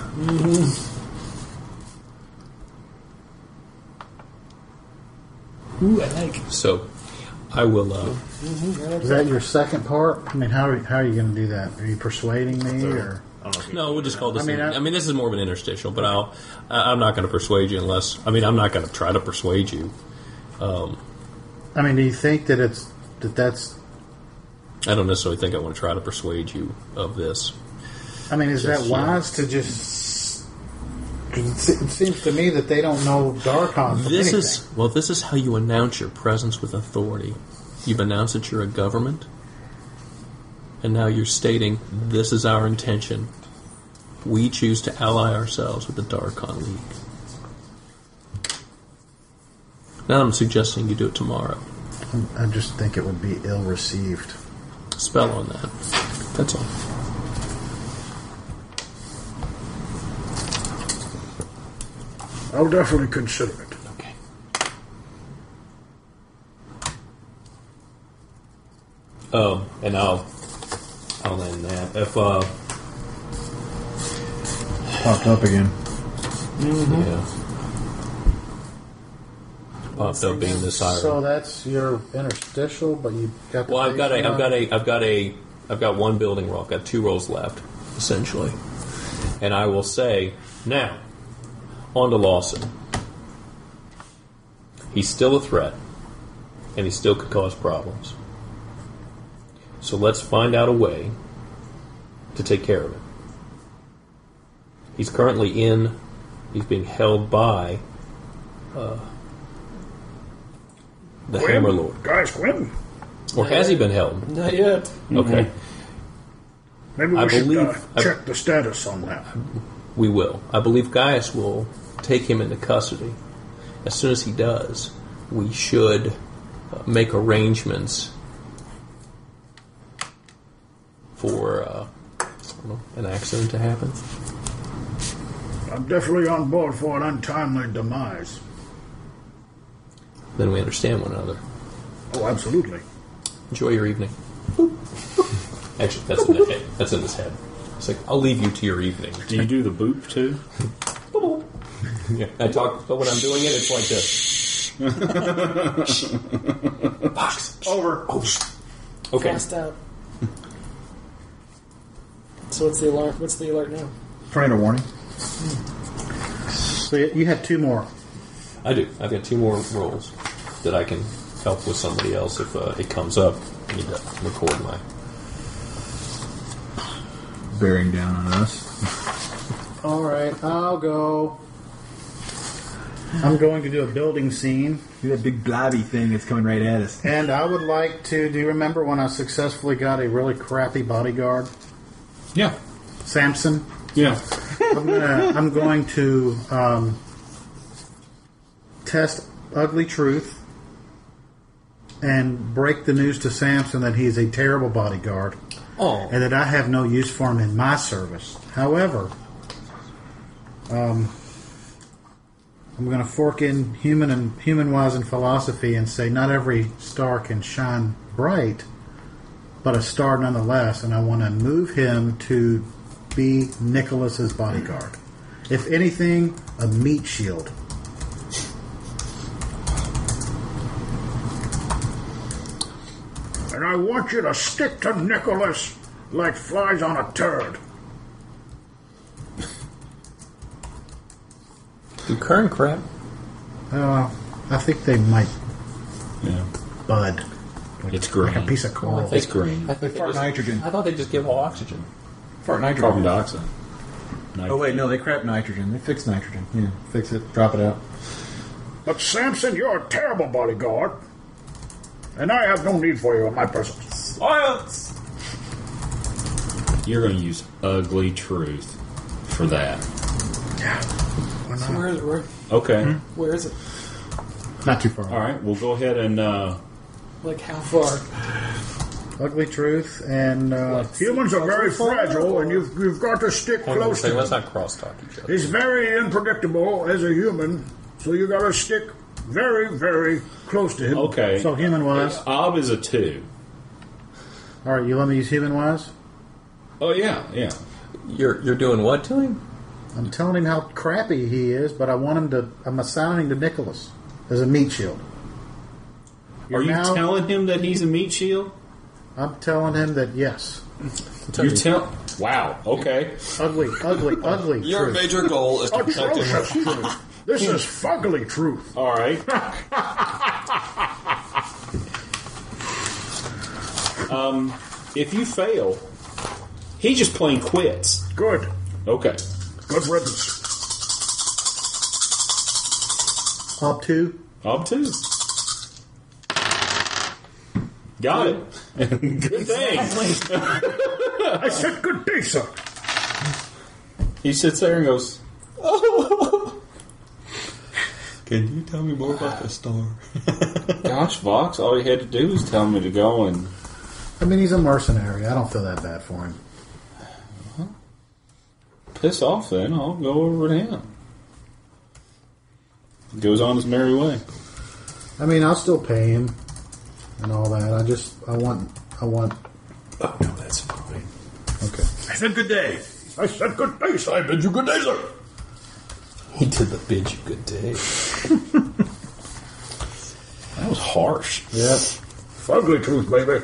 Ooh, I like. So, I will. Is that your second part? I mean, how are you going to do that? Are you persuading me, or No, we'll just call this. I mean, this is more of an interstitial, but I'm not going to persuade you unless. I mean, I'm not going to try to persuade you. I mean, do you think that that's? I don't necessarily think I want to try to persuade you of this. I mean, is Just that wise to just? It seems to me that they don't know Darkon from This anything. this is how you announce your presence with authority. You've announced that you're a government, and now you're stating this is our intention. We choose to ally ourselves with the Darkon League. Now I'm suggesting you do it tomorrow. I just think it would be ill received. Spell on that. That's all. I'll definitely consider it. Okay. And I'll end that. If Popped up again. yeah, popped up being this siren. So that's your interstitial, but you got. The Well, I've got one building roll. I've got 2 rolls left, essentially, and I will say now, on to Lawson. He's still a threat, and he still could cause problems. So let's find out a way to take care of him. He's currently he's being held by the Hammer Lord. Guys, Quinn, Or has he been held? Not yet. Okay. maybe we I should believe- check the status on that. We will. I believe Gaius will take him into custody. As soon as he does, we should make arrangements for an accident to happen. I'm definitely on board for an untimely demise. Then we understand one another. Oh, absolutely. Enjoy your evening. Actually, that's in the head. That's in his head. It's like, I'll leave you to your evening. Do you do the boop too? Yeah, I talk, but when I'm doing it, it's like this. Box. Over. Okay. Passed out. So what's the alert? What's the alert now? Tornado warning. So you had 2 more. I do. I've got 2 more rolls that I can help with somebody else if it comes up. I need to record my. Bearing down on us. All right, I'll go. I'm going to do a building scene. Do that big blobby thing that's coming right at us. And I would like to. Do you remember when I successfully got a really crappy bodyguard? Yeah. Samson? Yeah. I'm going to test ugly truth and break the news to Samson that he's a terrible bodyguard Oh. and that I have no use for him in my service. However, I'm going to fork in human wise and philosophy and say not every star can shine bright, but a star nonetheless, and I want to move him to be Nicholas's bodyguard. If anything, a meat shield. And I want you to stick to Nicholas like flies on a turd. Do Kern crap? I think they might Yeah. bud. It's green. Like a piece of coral. It's green. I think Fart nitrogen. I thought they just give all oxygen. Fart nitrogen. Carbon dioxide. Oh wait, no, they crap nitrogen. They fix nitrogen. Yeah, fix it, drop it out. But Samson, you're a terrible bodyguard. And I have no need for you in my presence. Science! You're going to use ugly truth for that. So where Okay. where is it? Not too far. All right. We'll go ahead and Like how far? Ugly truth and Humans are very fragile, and you've got to stick close to them. Let's not cross-talk each other. He's very unpredictable as a human, so you got to stick very, very close to him. Okay. so human wise. Ob is a 2. All right, you let me use human wise. Oh yeah. You're doing what to him? I'm telling him how crappy he is, but I want him to. I'm assigning to Nicholas as a meat shield. Are you telling him that he's a meat shield? I'm telling him that yes. Wow. Okay. Ugly. Your truth. major goal is to protect him. Atrocious truth. This is fugly truth. All right. If you fail, he just plain quits. Good. Okay. Good riddance. Ob 2. Ob 2. Got it. Good thing. I said good day, sir. He sits there and goes, Can you tell me more about the star? gosh, Vox, all you had to do was tell me to go and... I mean, he's a mercenary. I don't feel that bad for him. Piss off then. I'll go over to him. Goes on his merry way. I mean, I'll still pay him and all that. I want. Oh, no, that's fine. Okay. I said good day. I said good day, sir. I bid you good day, sir. He did the bid you good day. That was harsh. Yep. Fugly truth, baby.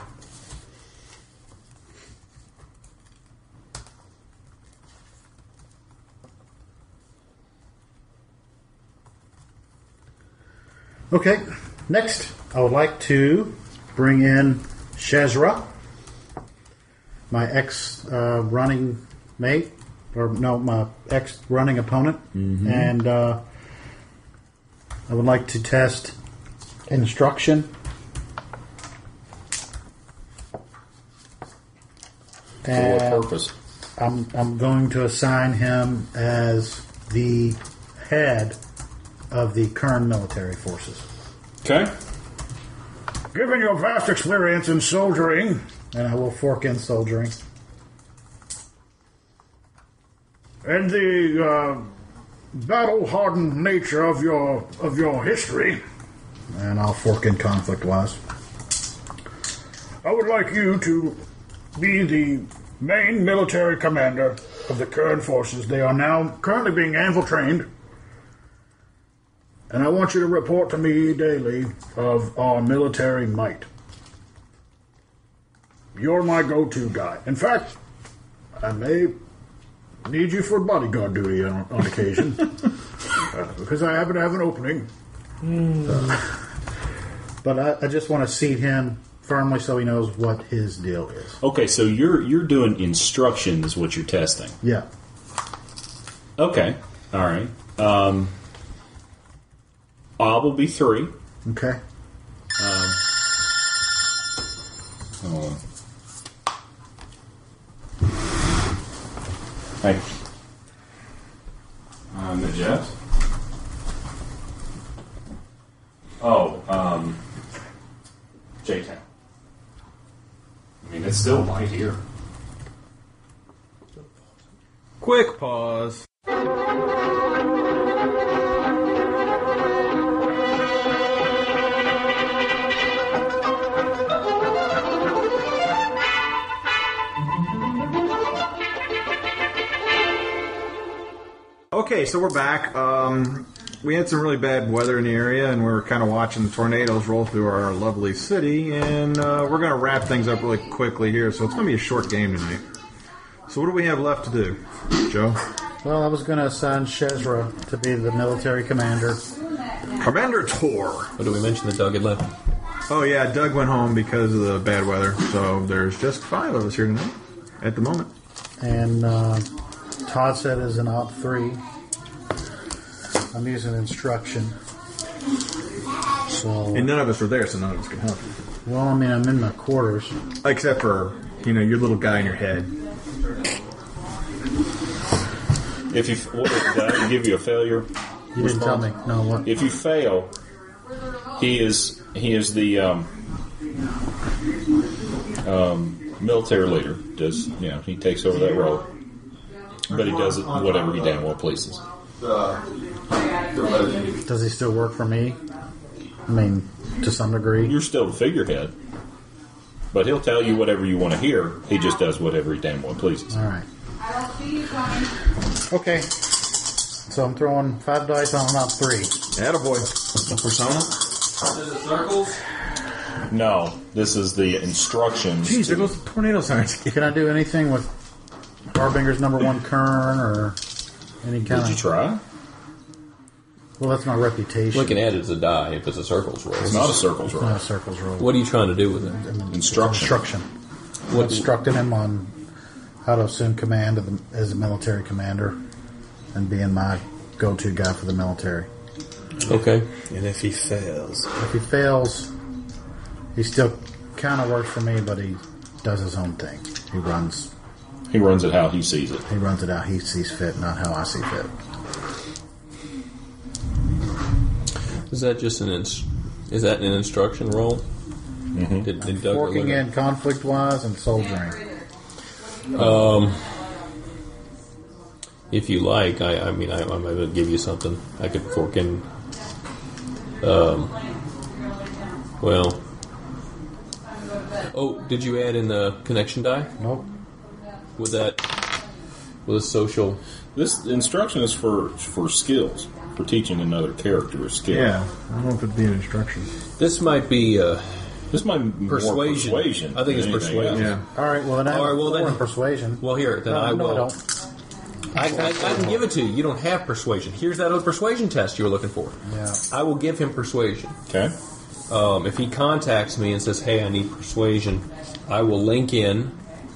Okay. Next, I would like to bring in Shezra, my ex-running mate, or no, my ex-running opponent, and I would like to test instruction. For what purpose? I'm going to assign him as the head of the Kern military forces. Okay. Given your vast experience in soldiering, And I will fork in soldiering. and the battle-hardened nature of your history, And I'll fork in conflict wise. I would like you to be the main military commander of the Kern forces. They are now currently being anvil trained, and I want you to report to me daily of our military might. You're my go-to guy. In fact, I may need you for bodyguard duty on occasion, because I happen to have an opening. But I just want to seat him firmly so he knows what his deal is. Okay, so you're doing instruction is what you're testing. Yeah. Okay. All right. Ob will be 3. Okay. Hold on. Hey. The Jets? Oh, J-Town. I mean, it's still light here. Quick pause. Okay, so we're back. We had some really bad weather in the area, and we were kind of watching the tornadoes roll through our lovely city, and we're going to wrap things up really quickly here, so it's going to be a short game tonight. So what do we have left to do, Joe? Well, I was going to assign Shezra to be the military commander. Commander Tor. But did we mention that Doug had left? Oh, yeah, Doug went home because of the bad weather, so there's just 5 of us here tonight at the moment. And Todd said is an Op 3. I'm using instruction. So, And none of us were there, so none of us can help you. well, I mean, I'm in my quarters. Except for, your little guy in your head. If you what did I give you a failure? You didn't tell me. No, what? If you fail, he is the Military leader does, he takes over that role, but he does it whatever he damn well pleases. Does he still work for me? I mean, to some degree. You're still the figurehead, but he'll tell you whatever you want to hear. He just does whatever he damn well pleases. All right. Okay. So I'm throwing 5 dice on about 3. Attaboy. Persona? Is it circles? No, this is the instructions. Jeez, there goes the tornado sirens. Can I do anything with Harbinger's number 1 Kern or any kind Did you of... try? Well, that's my reputation. We can add it as a die if it's a circles roll. It's not a circles It's roll. not a circles roll. What are you trying to do with it? Instruction. Instructing him on how to assume command as a military commander and being my go-to guy for the military. Okay. And if he fails? If he fails, he still kind of works for me, but he does his own thing. He runs it how he sees it. He runs it out he sees fit, not how I see fit. Is that just is that an instruction roll? Mm-hmm. Did Doug Working in conflict-wise and soldiering. If you like, I mean, I might be able to give you something. I could fork in. Well. Oh, did you add in the connection die? Nope. With a social. This instruction is for skills, for teaching another character a skill. Yeah, I don't know if it'd be an instruction. This might be. This might be persuasion. More persuasion. I think it's persuasion. Yeah. All right, well, then I have 4 in persuasion. Well, here, then No, I no, will. I don't. I can give it to you. You don't have persuasion. Here's that other persuasion test you were looking for. Yeah. I will give him persuasion. Okay. If he contacts me and says, "Hey, I need persuasion," I will link in,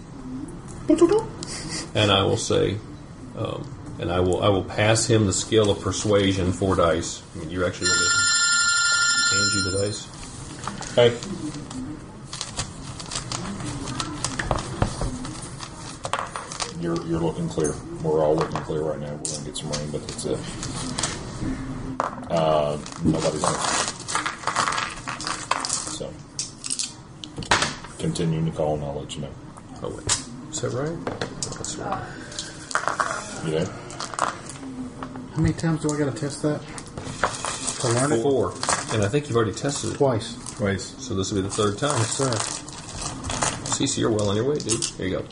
and I will say, and I will pass him the skill of persuasion, 4 dice. I mean, you're actually going to hand you the dice. Okay. You're looking clear. We're all looking clear right now. We're going to get some rain, but that's it. Nobody's on. So, continuing to call, and I'll let you know. Oh wait, is that right? That's right. You there? How many times do I got to test that? To learn it? 4, and I think you've already tested it Twice. So this will be the 3rd time. Yes, sir. CC, you're well on your way, dude. Here you go.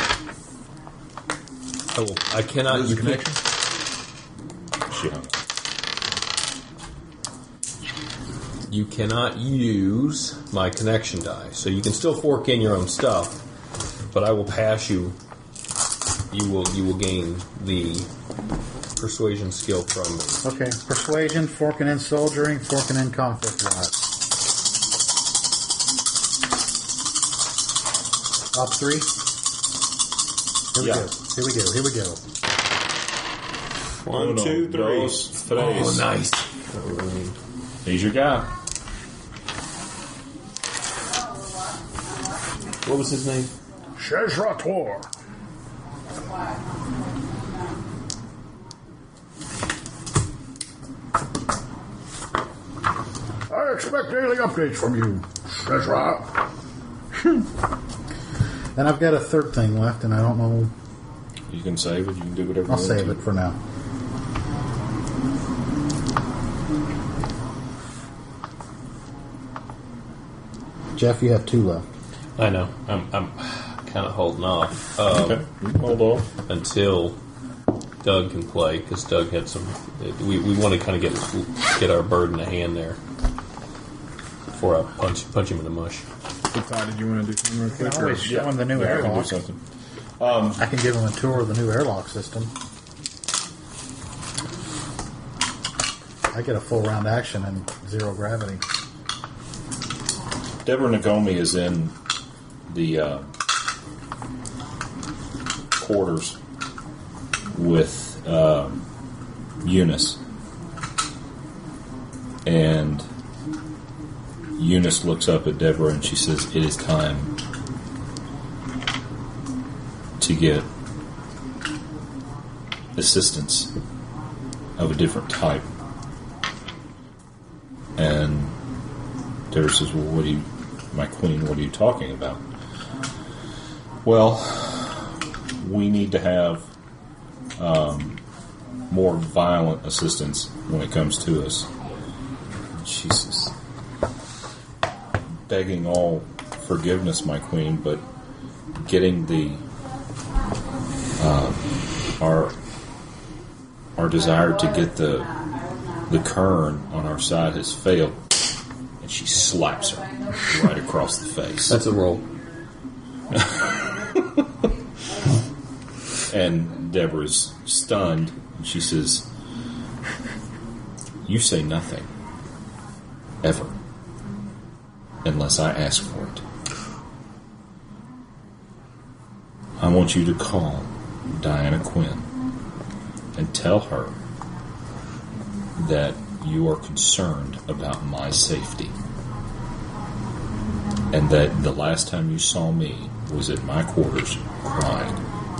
I cannot. Lose the connection? She hung up. You cannot use my connection die, so you can still fork in your own stuff, but I will pass you. You will gain the persuasion skill from me. Okay, persuasion, forking in soldiering, forking in conflict-wise. Up 3. Here we go. 1, 2, 3. Oh, nice. He's your guy. What was his name? Shezrator. I expect daily updates from you, Shezra. And I've got a 3rd thing left, and I don't know. You can save it. You can do whatever I'll you want save to. it for now. Jeff, you have 2 left. I know. I'm kind of holding off Okay. Hold off. until Doug can play because Doug had some. We want to kind of get our bird in the hand there before I punch him in the mush. Todd, did you want to do something real I quick? can always show him the new I can do airlock. something. I can give him a tour of the new airlock system. I get a full round action and 0 gravity. Deborah Nagomi is in the quarters with Eunice. And Eunice looks up at Deborah and she says, "It is time to get assistance of a different type." And Deborah says, "Well, my queen, what are you talking about?" Well, we need to have more violent assistance when it comes to us. Jesus. Begging all forgiveness, my queen, but getting the our desire to get the Kern on our side has failed. And she slaps her right across the face. That's a roll. And Deborah's stunned, and she says, "You say nothing, ever, unless I ask for it. I want you to call Diana Quinn and tell her that you are concerned about my safety, and that the last time you saw me was at my quarters crying."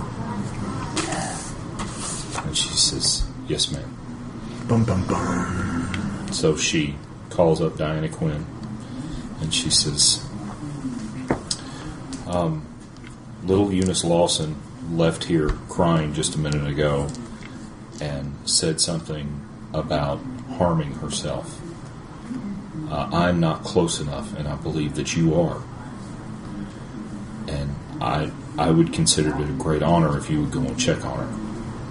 And she says, "Yes, ma'am." Bum, bum, bum. So she calls up Diana Quinn, and she says, little Eunice Lawson left here crying just a minute ago and said something about harming herself. I'm not close enough, and I believe that you are. And I would consider it a great honor if you would go and check on her.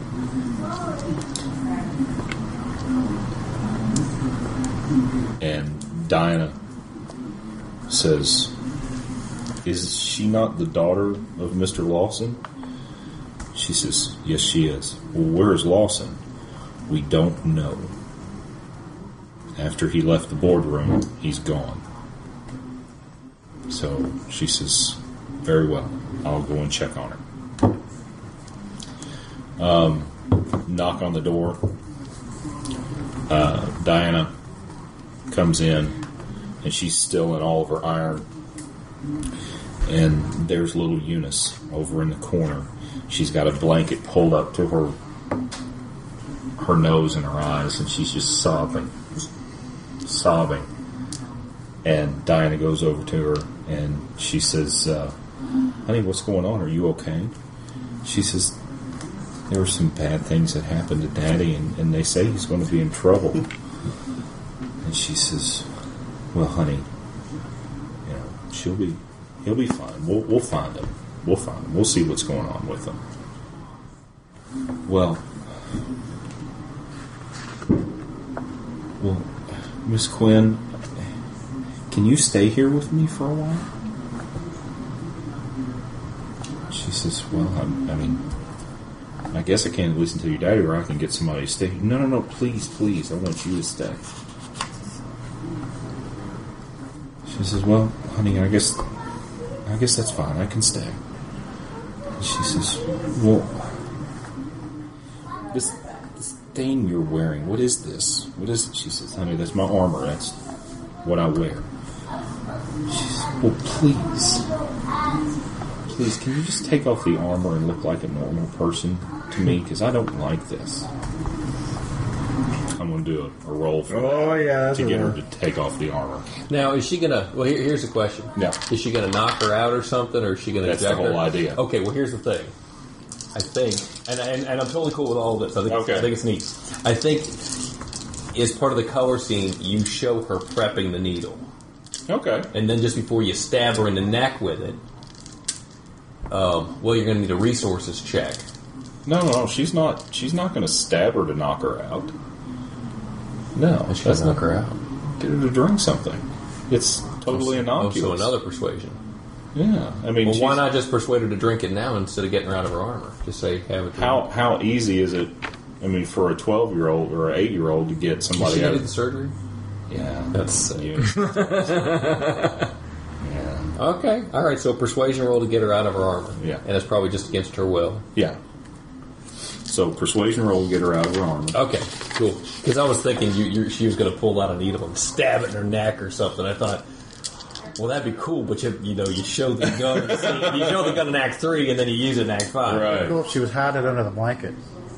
And Diana says, "Is she not the daughter of Mr. Lawson?" She says, "Yes, she is." "Well, where's Lawson?" "We don't know. After he left the boardroom, he's gone." So she says, "Very well, I'll go and check on her." Knock on the door. Diana comes in, and she's still in all of her iron. And there's little Eunice over in the corner. She's got a blanket pulled up to her nose and her eyes, and she's just sobbing. And Diana goes over to her, and she says, "Honey, what's going on? Are you okay?" She says, "There were some bad things that happened to Daddy, and they say he's going to be in trouble." And she says, "Well, honey, he'll be fine. We'll find him. We'll find him. We'll see what's going on with him." Well, Miss Quinn, can you stay here with me for a while? She says, "Well, I guess I can at least until your daddy, or I can get somebody to stay." No, please, I want you to stay. She says, "Well, honey, I guess that's fine. I can stay." She says, "Well, this thing you're wearing, what is this? What is it?" She says, "Honey, that's my armor. That's what I wear." She says, "Well, please, can you just take off the armor and look like a normal person to me? Because I don't like this." I'm going to do a roll for that to get her to take off the armor. Now, is she going to... Well, here's the question. Yeah. Is she going to knock her out or something, or is she going to eject her? That's the whole idea. Okay, well, here's the thing. I think, and I'm totally cool with all of this. I think it's neat. I think, as part of the color scene, you show her prepping the needle. Okay. And then just before you stab her in the neck with it, you're going to need a resources check. No, she's not going to stab her to knock her out. No, she doesn't knock her out. Get her to drink something. It's totally innocuous. So another persuasion. Yeah, well, why not just persuade her to drink it now instead of getting her out of her armor? Just say, have it. How easy is it? For a 12-year-old or an 8-year-old to get somebody out of the surgery. Yeah, that's. Yeah. Okay. All right. So a persuasion roll to get her out of her armor. Yeah, and it's probably just against her will. Yeah. So persuasion roll to get her out of her armor. Okay, cool. Because I was thinking she was going to pull out a needle and stab it in her neck or something. I thought, well, that'd be cool, but you show the gun. You show the gun in Act 3, and then you use it in Act 5. Right. Cool if she was hiding under the blanket.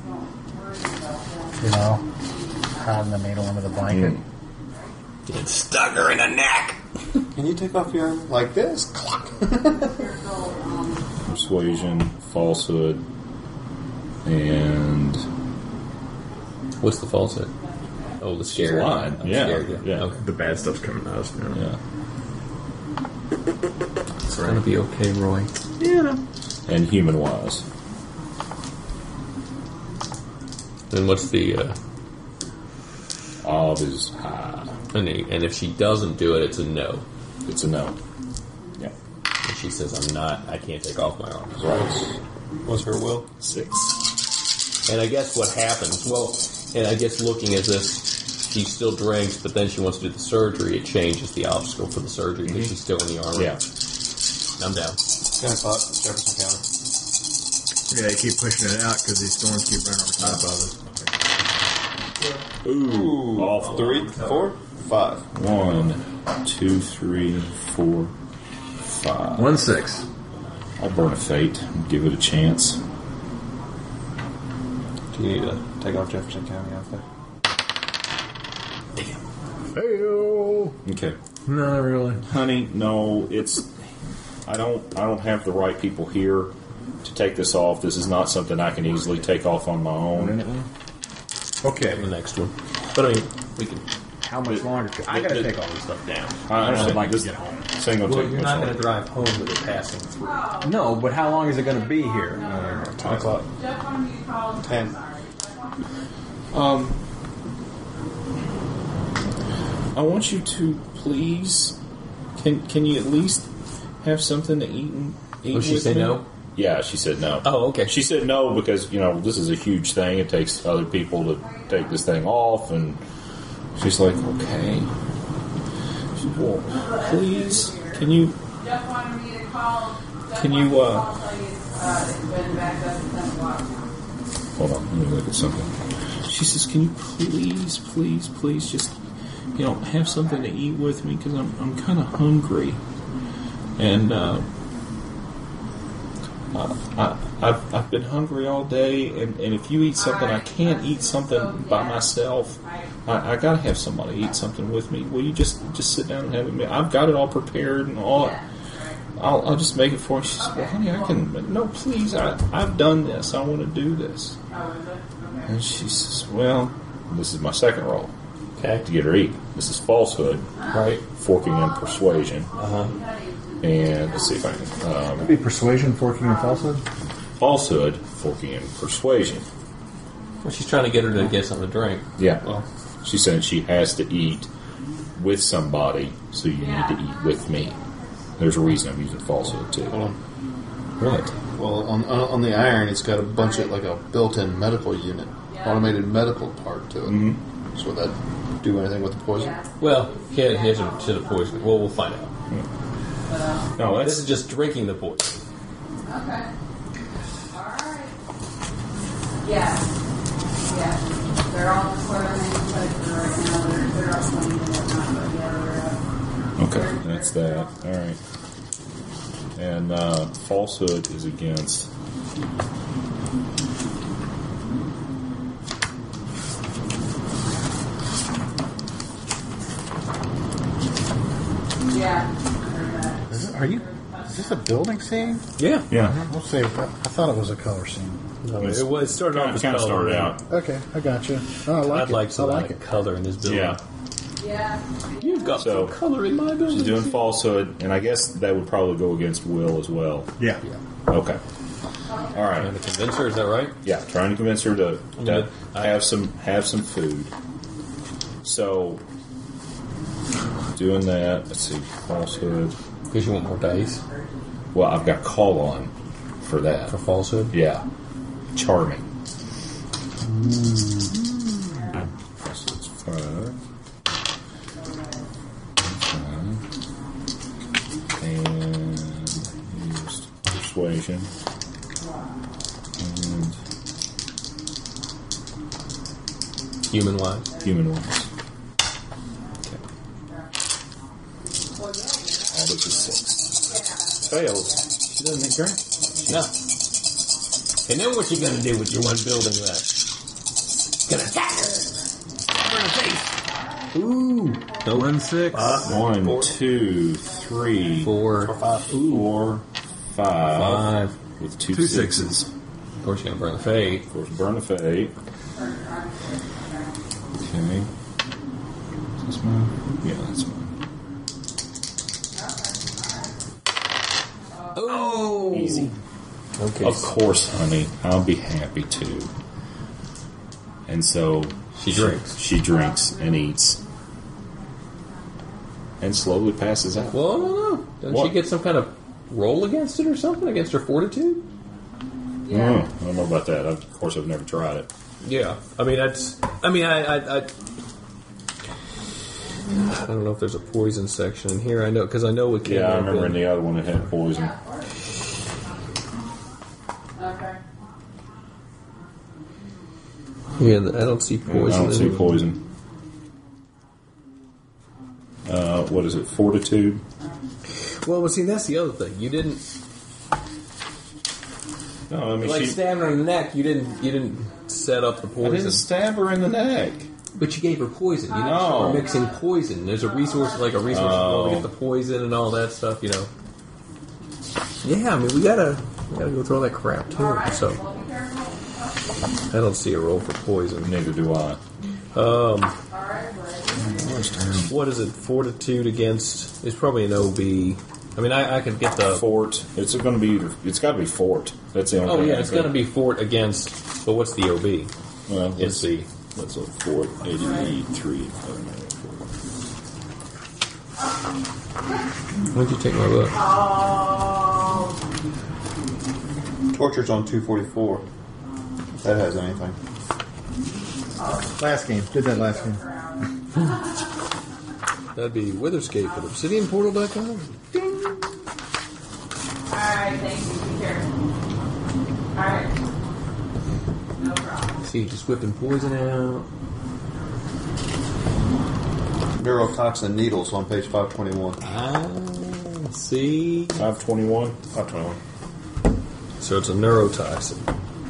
Hiding the needle under the blanket. It stuck her in the neck. Can you take off your arm like this? persuasion, falsehood, and What's the falsehood? Oh, the scare. lying. I'm Yeah, scared, yeah. Okay. The bad stuff's coming out. Yeah. It's gonna be okay, Roy. And human wise. Then what's the? Ob is high. And if she doesn't do it, it's a no. It's a no. Yeah. And she says, I can't take off my arms. Right. What's her will? 6. And I guess what happens, and I guess looking at this, she still drinks, but then she wants to do the surgery. It changes the obstacle for the surgery because she's still in the armor. Yeah. I'm down. 10 o'clock, Jefferson County. Yeah, they keep pushing it out because these storms keep running over top of us. Ooh. Awful. 3, 4, 5. 1, 2, 3, 4, 5. 1 6. I'll burn a fate and give it a chance. Do you need to take off Jefferson County out there? Hey-o. Okay. No, really. Honey, no, I don't have the right people here to take this off. This is not something I can easily take off on my own. Okay. The next one. But I mean, we can. How much longer? I gotta take all this stuff down. I understand. I'd like This to get home. thing will take much longer. drive home with it passing through. No, but how long is it going to be here? 10 o'clock. 10. I want you to please. Can you at least have something to eat and eat Will she with say me? no? Yeah, she said no. Oh, okay. She said no because this is a huge thing. It takes other people to take this thing off, and she's like, okay. She, well, please, can you? Hold on, let me look at something. She says, can you please just, have something to eat with me because I'm kind of hungry, and I've been hungry all day, and if you eat something, I can't eat something by myself. I gotta have somebody eat something with me. Will you just sit down and have it? I've got it all prepared and all. I'll just make it for you. She said, well, honey, I can. No, please. I've done this. I want to do this. And she says, well, this is my second roll. Okay. To get her to eat. This is falsehood. Right. Forking and persuasion. Uh-huh. And let's see if I can. It'd be persuasion, forking, and falsehood. Falsehood, forking, and persuasion. Well, she's trying to get her to get something to drink. Yeah. Well, she said she has to eat with somebody, so you need to eat with me. There's a reason I'm using falsehood too. Hold on. What? Well, on the iron, it's got a bunch of, like a built-in medical unit, automated medical part to it. Mm-hmm. So would that do anything with the poison? Well, he hasn't a poison. Well, we'll find out. No, This is just drinking the poison. Okay. Alright. Yeah. They're all just where they're making places right now. They're all clean and whatnot, but yeah, okay. That's that. All right. And falsehood is against. Is this a building scene? Yeah. Yeah. We'll see. I thought it was a color scene. No, it started off as Kind of color. started out. Okay, I got you. Oh, I like I'd it. like I some like it. color in this building. Yeah. Yeah. You've got So, some color in my building. She's doing falsehood, and I guess that would probably go against will as well. Yeah. Okay. All right. Trying to convince her, is that right? Yeah, trying to convince her to good. have some food. So, doing that. Let's see, falsehood. Because you want more dice Well, I've got call on for that. for falsehood. Yeah, charming. So it's 5. And used persuasion. And Human wise. human ones. Okay. All but the 6. Fails. She doesn't think great. No. And then what's she gonna do with your one building left? Gonna attack her. Stab her in the face. Ooh. 1 6. 1, 2, 3, 4, 4, 5. 5. with two 2 sixes. sixes. Of course, you're going to burn the fate. Of course, burn the fate. Okay. Is this mine? Yeah, that's mine. Oh! Easy. Okay. Of course, honey. I'll be happy to. And so She drinks. She drinks and eats. And slowly passes out. Well, I don't know. Doesn't What? she get some kind of roll against it or something? Against her fortitude? I don't know about that. Of course, I've never tried it. Yeah. I mean, that's... I mean, I don't know if there's a poison section in here. I know, because I know we can't... Yeah, I remember in the other one it had poison. Okay. Yeah, I don't see poison. I don't see in it. poison. What is it? Fortitude? Well, but see, that's the other thing. You didn't... No, I mean, Like stabbing her in the neck, you didn't set up the I poison. didn't stab her in the neck. But you gave her poison. You didn't No. show her mixing poison. There's a resource, like a resource to get the poison and all that stuff, you know. Yeah, I mean, we gotta go through all that crap too. So I don't see a role for poison. Neither do I. What is it? Fortitude against? It's probably an OB. I mean, I could get the Fort. It's going to be. It's got to be Fort. That's the only. Oh thing yeah, I it's think. going to be Fort against. But what's the OB? Well, let's It's see. Let's look. Fort 83. Why'd you take my book? Torture's on 244. If that has anything. Last game. Did that last game. That'd be Witherscape at obsidianportal.com. Alright, thank you. Be careful. Alright. No problem. See, just whipping poison out. Neurotoxin needles on page 521. Ah, see? 521. 521. So it's a neurotoxin.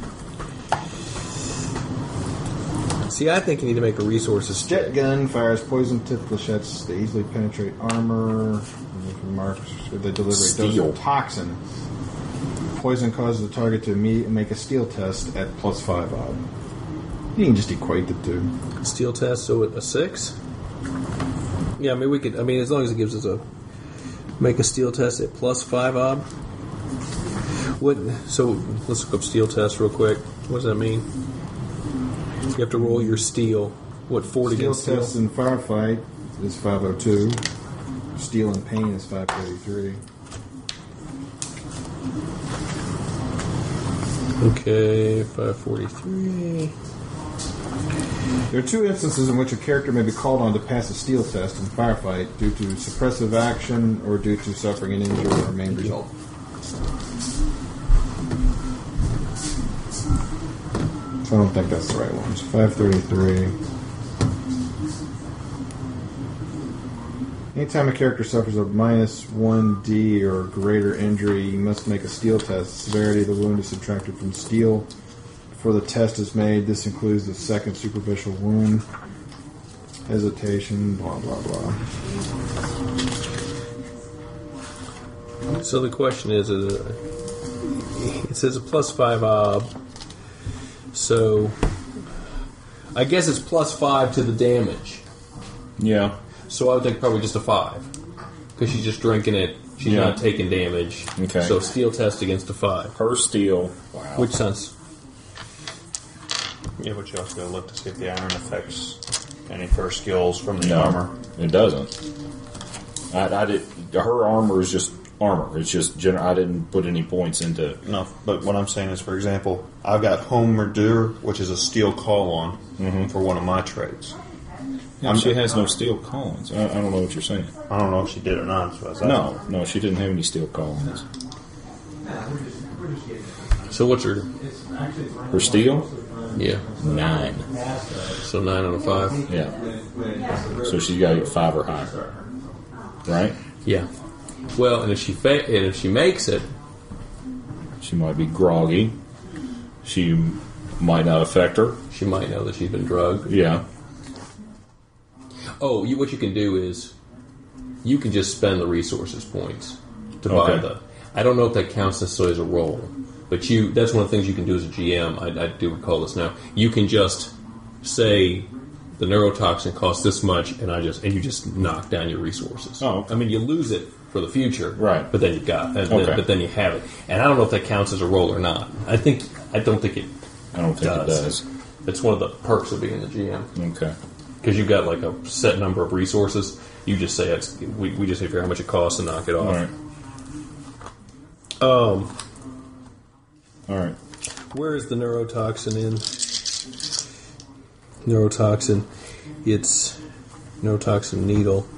See, I think you need to make a resources Jet gun fires poison tip flechettes. They easily penetrate armor. Marks they deliver a dose Steel. of toxin. Poison causes the target to make a steel test at +5 odd. You can just equate the two. Steel test, so a 6? Yeah, I mean, we could, I mean, as long as it gives us a, make a steel test at +5 odd. What, so, let's look up steel test real quick. What does that mean? You have to roll your steel. What, Fort Steel against steel? test in firefight is 502. Steel and pain is 533. Okay, 543. There are two instances in which a character may be called on to pass a steel test in firefight due to suppressive action or due to suffering an injury or maimed result. So I don't think that's the right one. It's 533. Anytime a character suffers a -1d or greater injury, you must make a steel test. The severity of the wound is subtracted from steel before the test is made. This includes the second superficial wound, hesitation, blah, blah, blah. So the question is, it says a +5 ob. So I guess it's +5 to the damage. Yeah. So I would think probably just a 5. Because she's just drinking it. She's Yeah. not taking damage. Okay. So steel test against a 5. Her steel. Wow. Which sounds... Yeah, but you also got to look to see if the iron affects any of her skills from the No, armor. it doesn't. I did. Her armor is just armor. It's just general. I didn't put any points into. No, but what I'm saying is, for example, I've got Home Murder, which is a steel call-on for one of my trades. She has no steel callings. I don't know what you're saying. I don't know if she did or not. So I was No, she didn't have any steel callings. So what's her... Her steel? Yeah. 9. So 9 on a 5? Yeah. So she's got to get 5 or higher, right? Yeah. Well, and if she makes it... She might be groggy. She might not affect her. She might know that she's been drugged. Yeah. Oh, what you can do is you can just spend the resources points to buy Okay. the... I don't know if that counts necessarily as a roll. But that's one of the things you can do as a GM. I do recall this now. You can just say the neurotoxin costs this much, and you just knock down your resources. Oh, okay. I mean, you lose it for the future, right? But then you've got, okay. but then you have it. And I don't know if that counts as a roll or not. I don't think it does. It's one of the perks of being the GM. Okay. Because you've got like a set number of resources. You just say we just figure how much it costs and knock it off. All right. Where is the neurotoxin in? Neurotoxin. It's neurotoxin needle.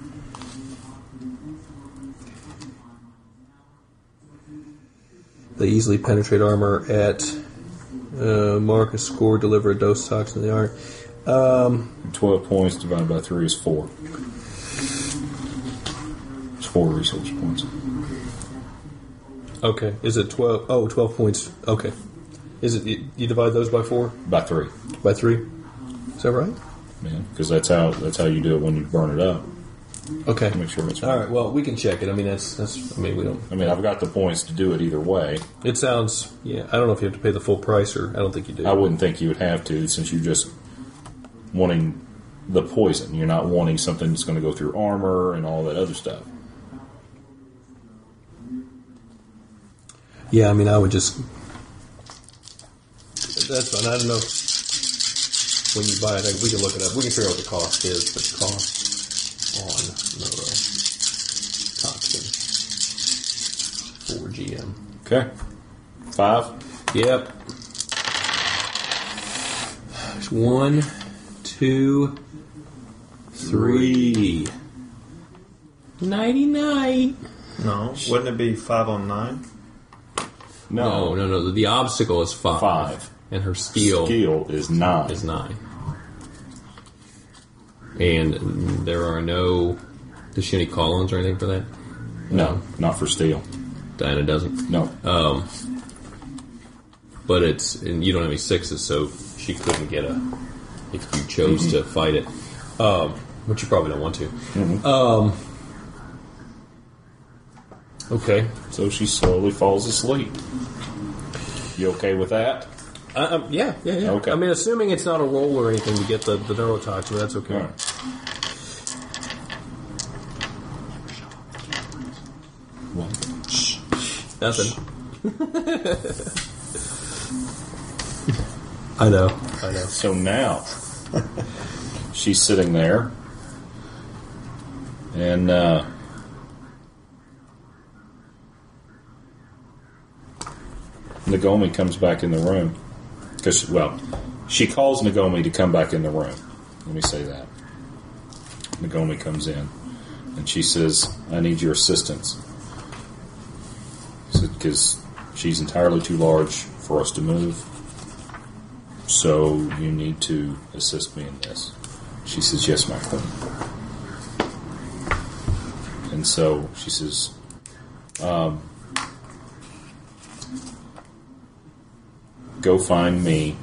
They easily penetrate armor at mark a score, deliver a dose toxin in the armor. 12 points divided by 3 is 4. It's 4 resource points. Okay. Is it 12? Oh, 12 points. Okay. Is it you divide those by 4? By 3. By 3? Is that right? Yeah, because that's how you do it when you burn it up. Okay. Make sure it's right. All right. Well, we can check it. I mean, that's. I mean, we don't. I mean, I've got the points to do it either way. It sounds. Yeah. I don't know if you have to pay the full price, or I don't think you do. I wouldn't think you would have to, since you're just wanting the poison. You're not wanting something that's going to go through armor and all that other stuff. Yeah. I mean, I would just. That's fine. I don't know. When you buy it, we can look it up. We can figure out what the cost is. The cost on neurotoxin for GM. Okay. 5? Yep. There's 1, 2, 3. 99. No. Wouldn't it be 5 on 9? No. The obstacle is 5. 5. And her skill is 9. Is 9. And there are no... Does she any call-ins or anything for that? No, not for steel. Diana doesn't? No. But it's... And you don't have any 6s, so she couldn't get a... If you chose to fight it. But you probably don't want to. Okay. So she slowly falls asleep. You okay with that? Yeah. Okay. I mean, assuming it's not a roll or anything to get the neurotoxin, that's okay. All right. Nothing. I know. So now, she's sitting there, and Nagomi comes back in the room. Because, she calls Nagomi to come back in the room. Let me say that. Nagomi comes in, and she says, I need your assistance. Because she's entirely too large for us to move. So you need to assist me in this. She says, yes, my queen. And so she says, go find me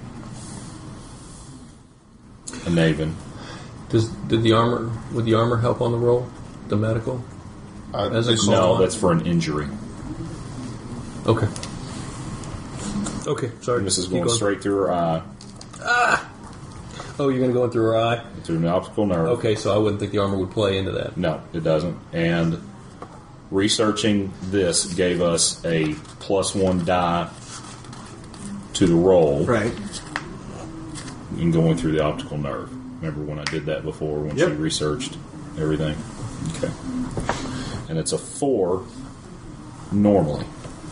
a Naven. Would the armor help on the roll? The medical? No, that's for an injury. Okay. Okay, sorry. And this is going straight through her eye. Oh, you're going to go in through her eye? Through an optical nerve. Okay, so I wouldn't think the armor would play into that. No, it doesn't. And researching this gave us a +1 die to the roll. Right. And going through the optical nerve. Remember when I did that before when she researched everything? Okay. And it's a 4 normally.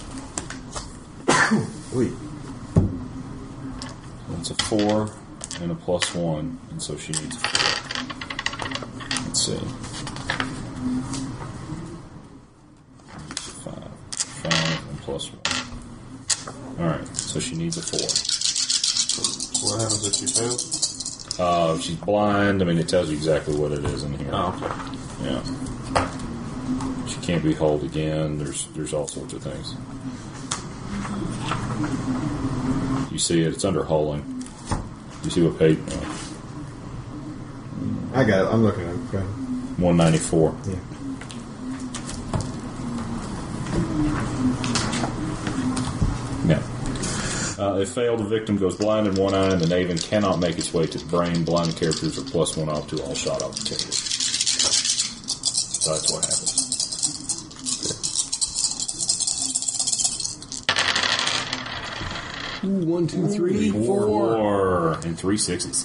Wait. It's a 4 and a +1, and so she needs a 4. Let's see. 5 and +1. Alright, so she needs a 4. What happens if she fails? She's blind. I mean, it tells you exactly what it is in here. Oh, okay. Yeah. She can't be hauled again. There's all sorts of things. You see it. It's under hauling. You see what page? I got it. I'm looking at it. Go ahead. 194. Yeah. Yeah. If failed, the victim goes blind in one eye, and the Naven cannot make its way to the brain. Blinded characters are +1 off to all shot opportunities. So that's what happens. Ooh, 1, 2, 3, 4. 4 and 3 6s.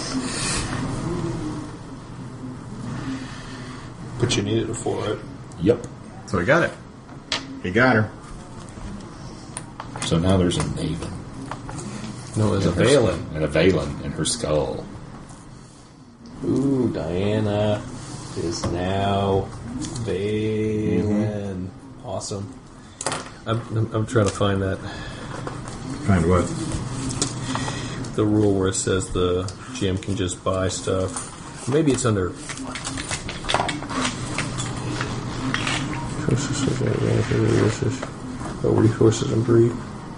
But you needed a 4, right? Yep. So he got it. He got her. So now there's a Naven. No, there's a Valen. And a Valen in her skull. Ooh, Diana is now Valen. Awesome. I'm trying to find that. Find what? The rule where it says the GM can just buy stuff. Maybe it's under. Resources and brief.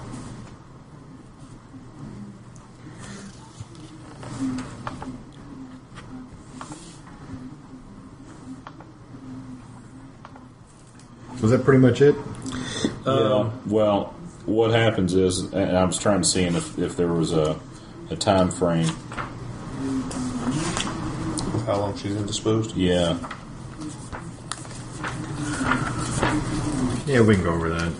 Was that pretty much it? Yeah. Well, what happens is, and I was trying to see if there was a time frame. How long she's indisposed? Yeah. Yeah, we can go over that.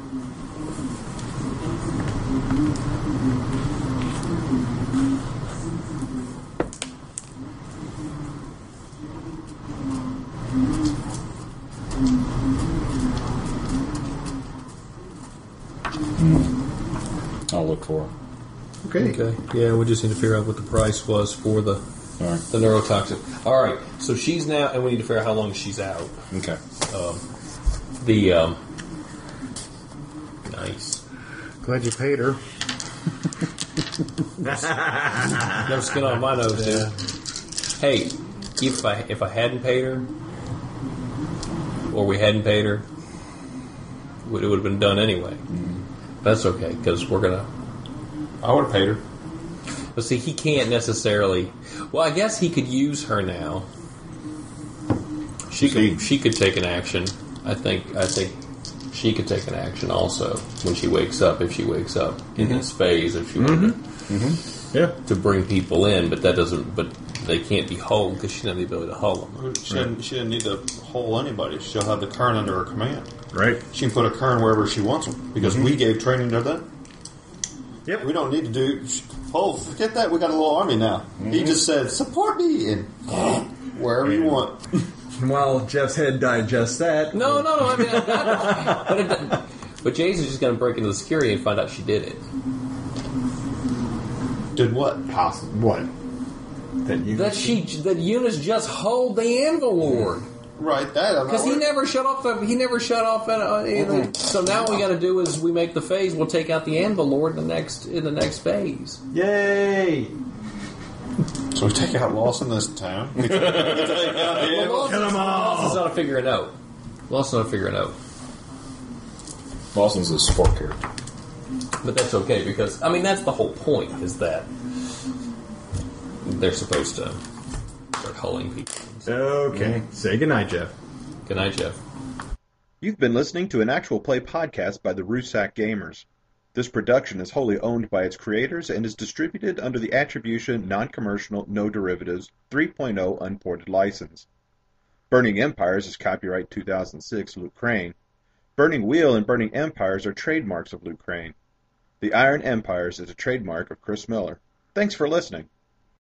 I'll look for it. Okay. Yeah, we just need to figure out what the price was for the neurotoxic. All right. So she's now, and we need to figure out how long she's out. Okay. Nice. Glad you paid her. No skin on my nose, dude. Hey, if I hadn't paid her, or we hadn't paid her, it would have been done anyway. That's okay, because we're gonna. I would have paid her. But see, he can't necessarily. Well, I guess he could use her now. She could take an action. I think she could take an action also when she wakes up, if she wakes up in this phase, if she wanted to bring people in. But that doesn't. But they can't be hulled because she doesn't have the ability to hull them. She didn't need to hull anybody. She'll have the Kern under her command. Right. She can put a Kern wherever she wants them because we gave training to them. Yep. We don't need to do. Oh, forget that. We got a little army now. He just said, "Support me," and wherever you want. Well, Jeff's head digests that. No. I mean, but Jason's just going to break into the security and find out she did it. Did what? What? That Eunice just hold the Anvil Lord. Right, that Because he never shut off. So now what we got to do is we make the phase. We'll take out the Anvil Lord in the next phase. Yay! So we take out Lawson this town. We take out the Well, Lawson's not a figure it out. Lawson's not a figure it out. Lawson's a support character. But that's okay because, I mean, that's the whole point is that they're supposed to start hulling people. Okay. Say goodnight, Jeff. Good night, Jeff. You've been listening to an actual play podcast by the Rusak Gamers. This production is wholly owned by its creators and is distributed under the Attribution Non-Commercial No Derivatives 3.0 Unported license. Burning Empires is copyright 2006 Luke Crane. Burning Wheel and Burning Empires are trademarks of Luke Crane. The Iron Empires is a trademark of Chris Miller. Thanks for listening.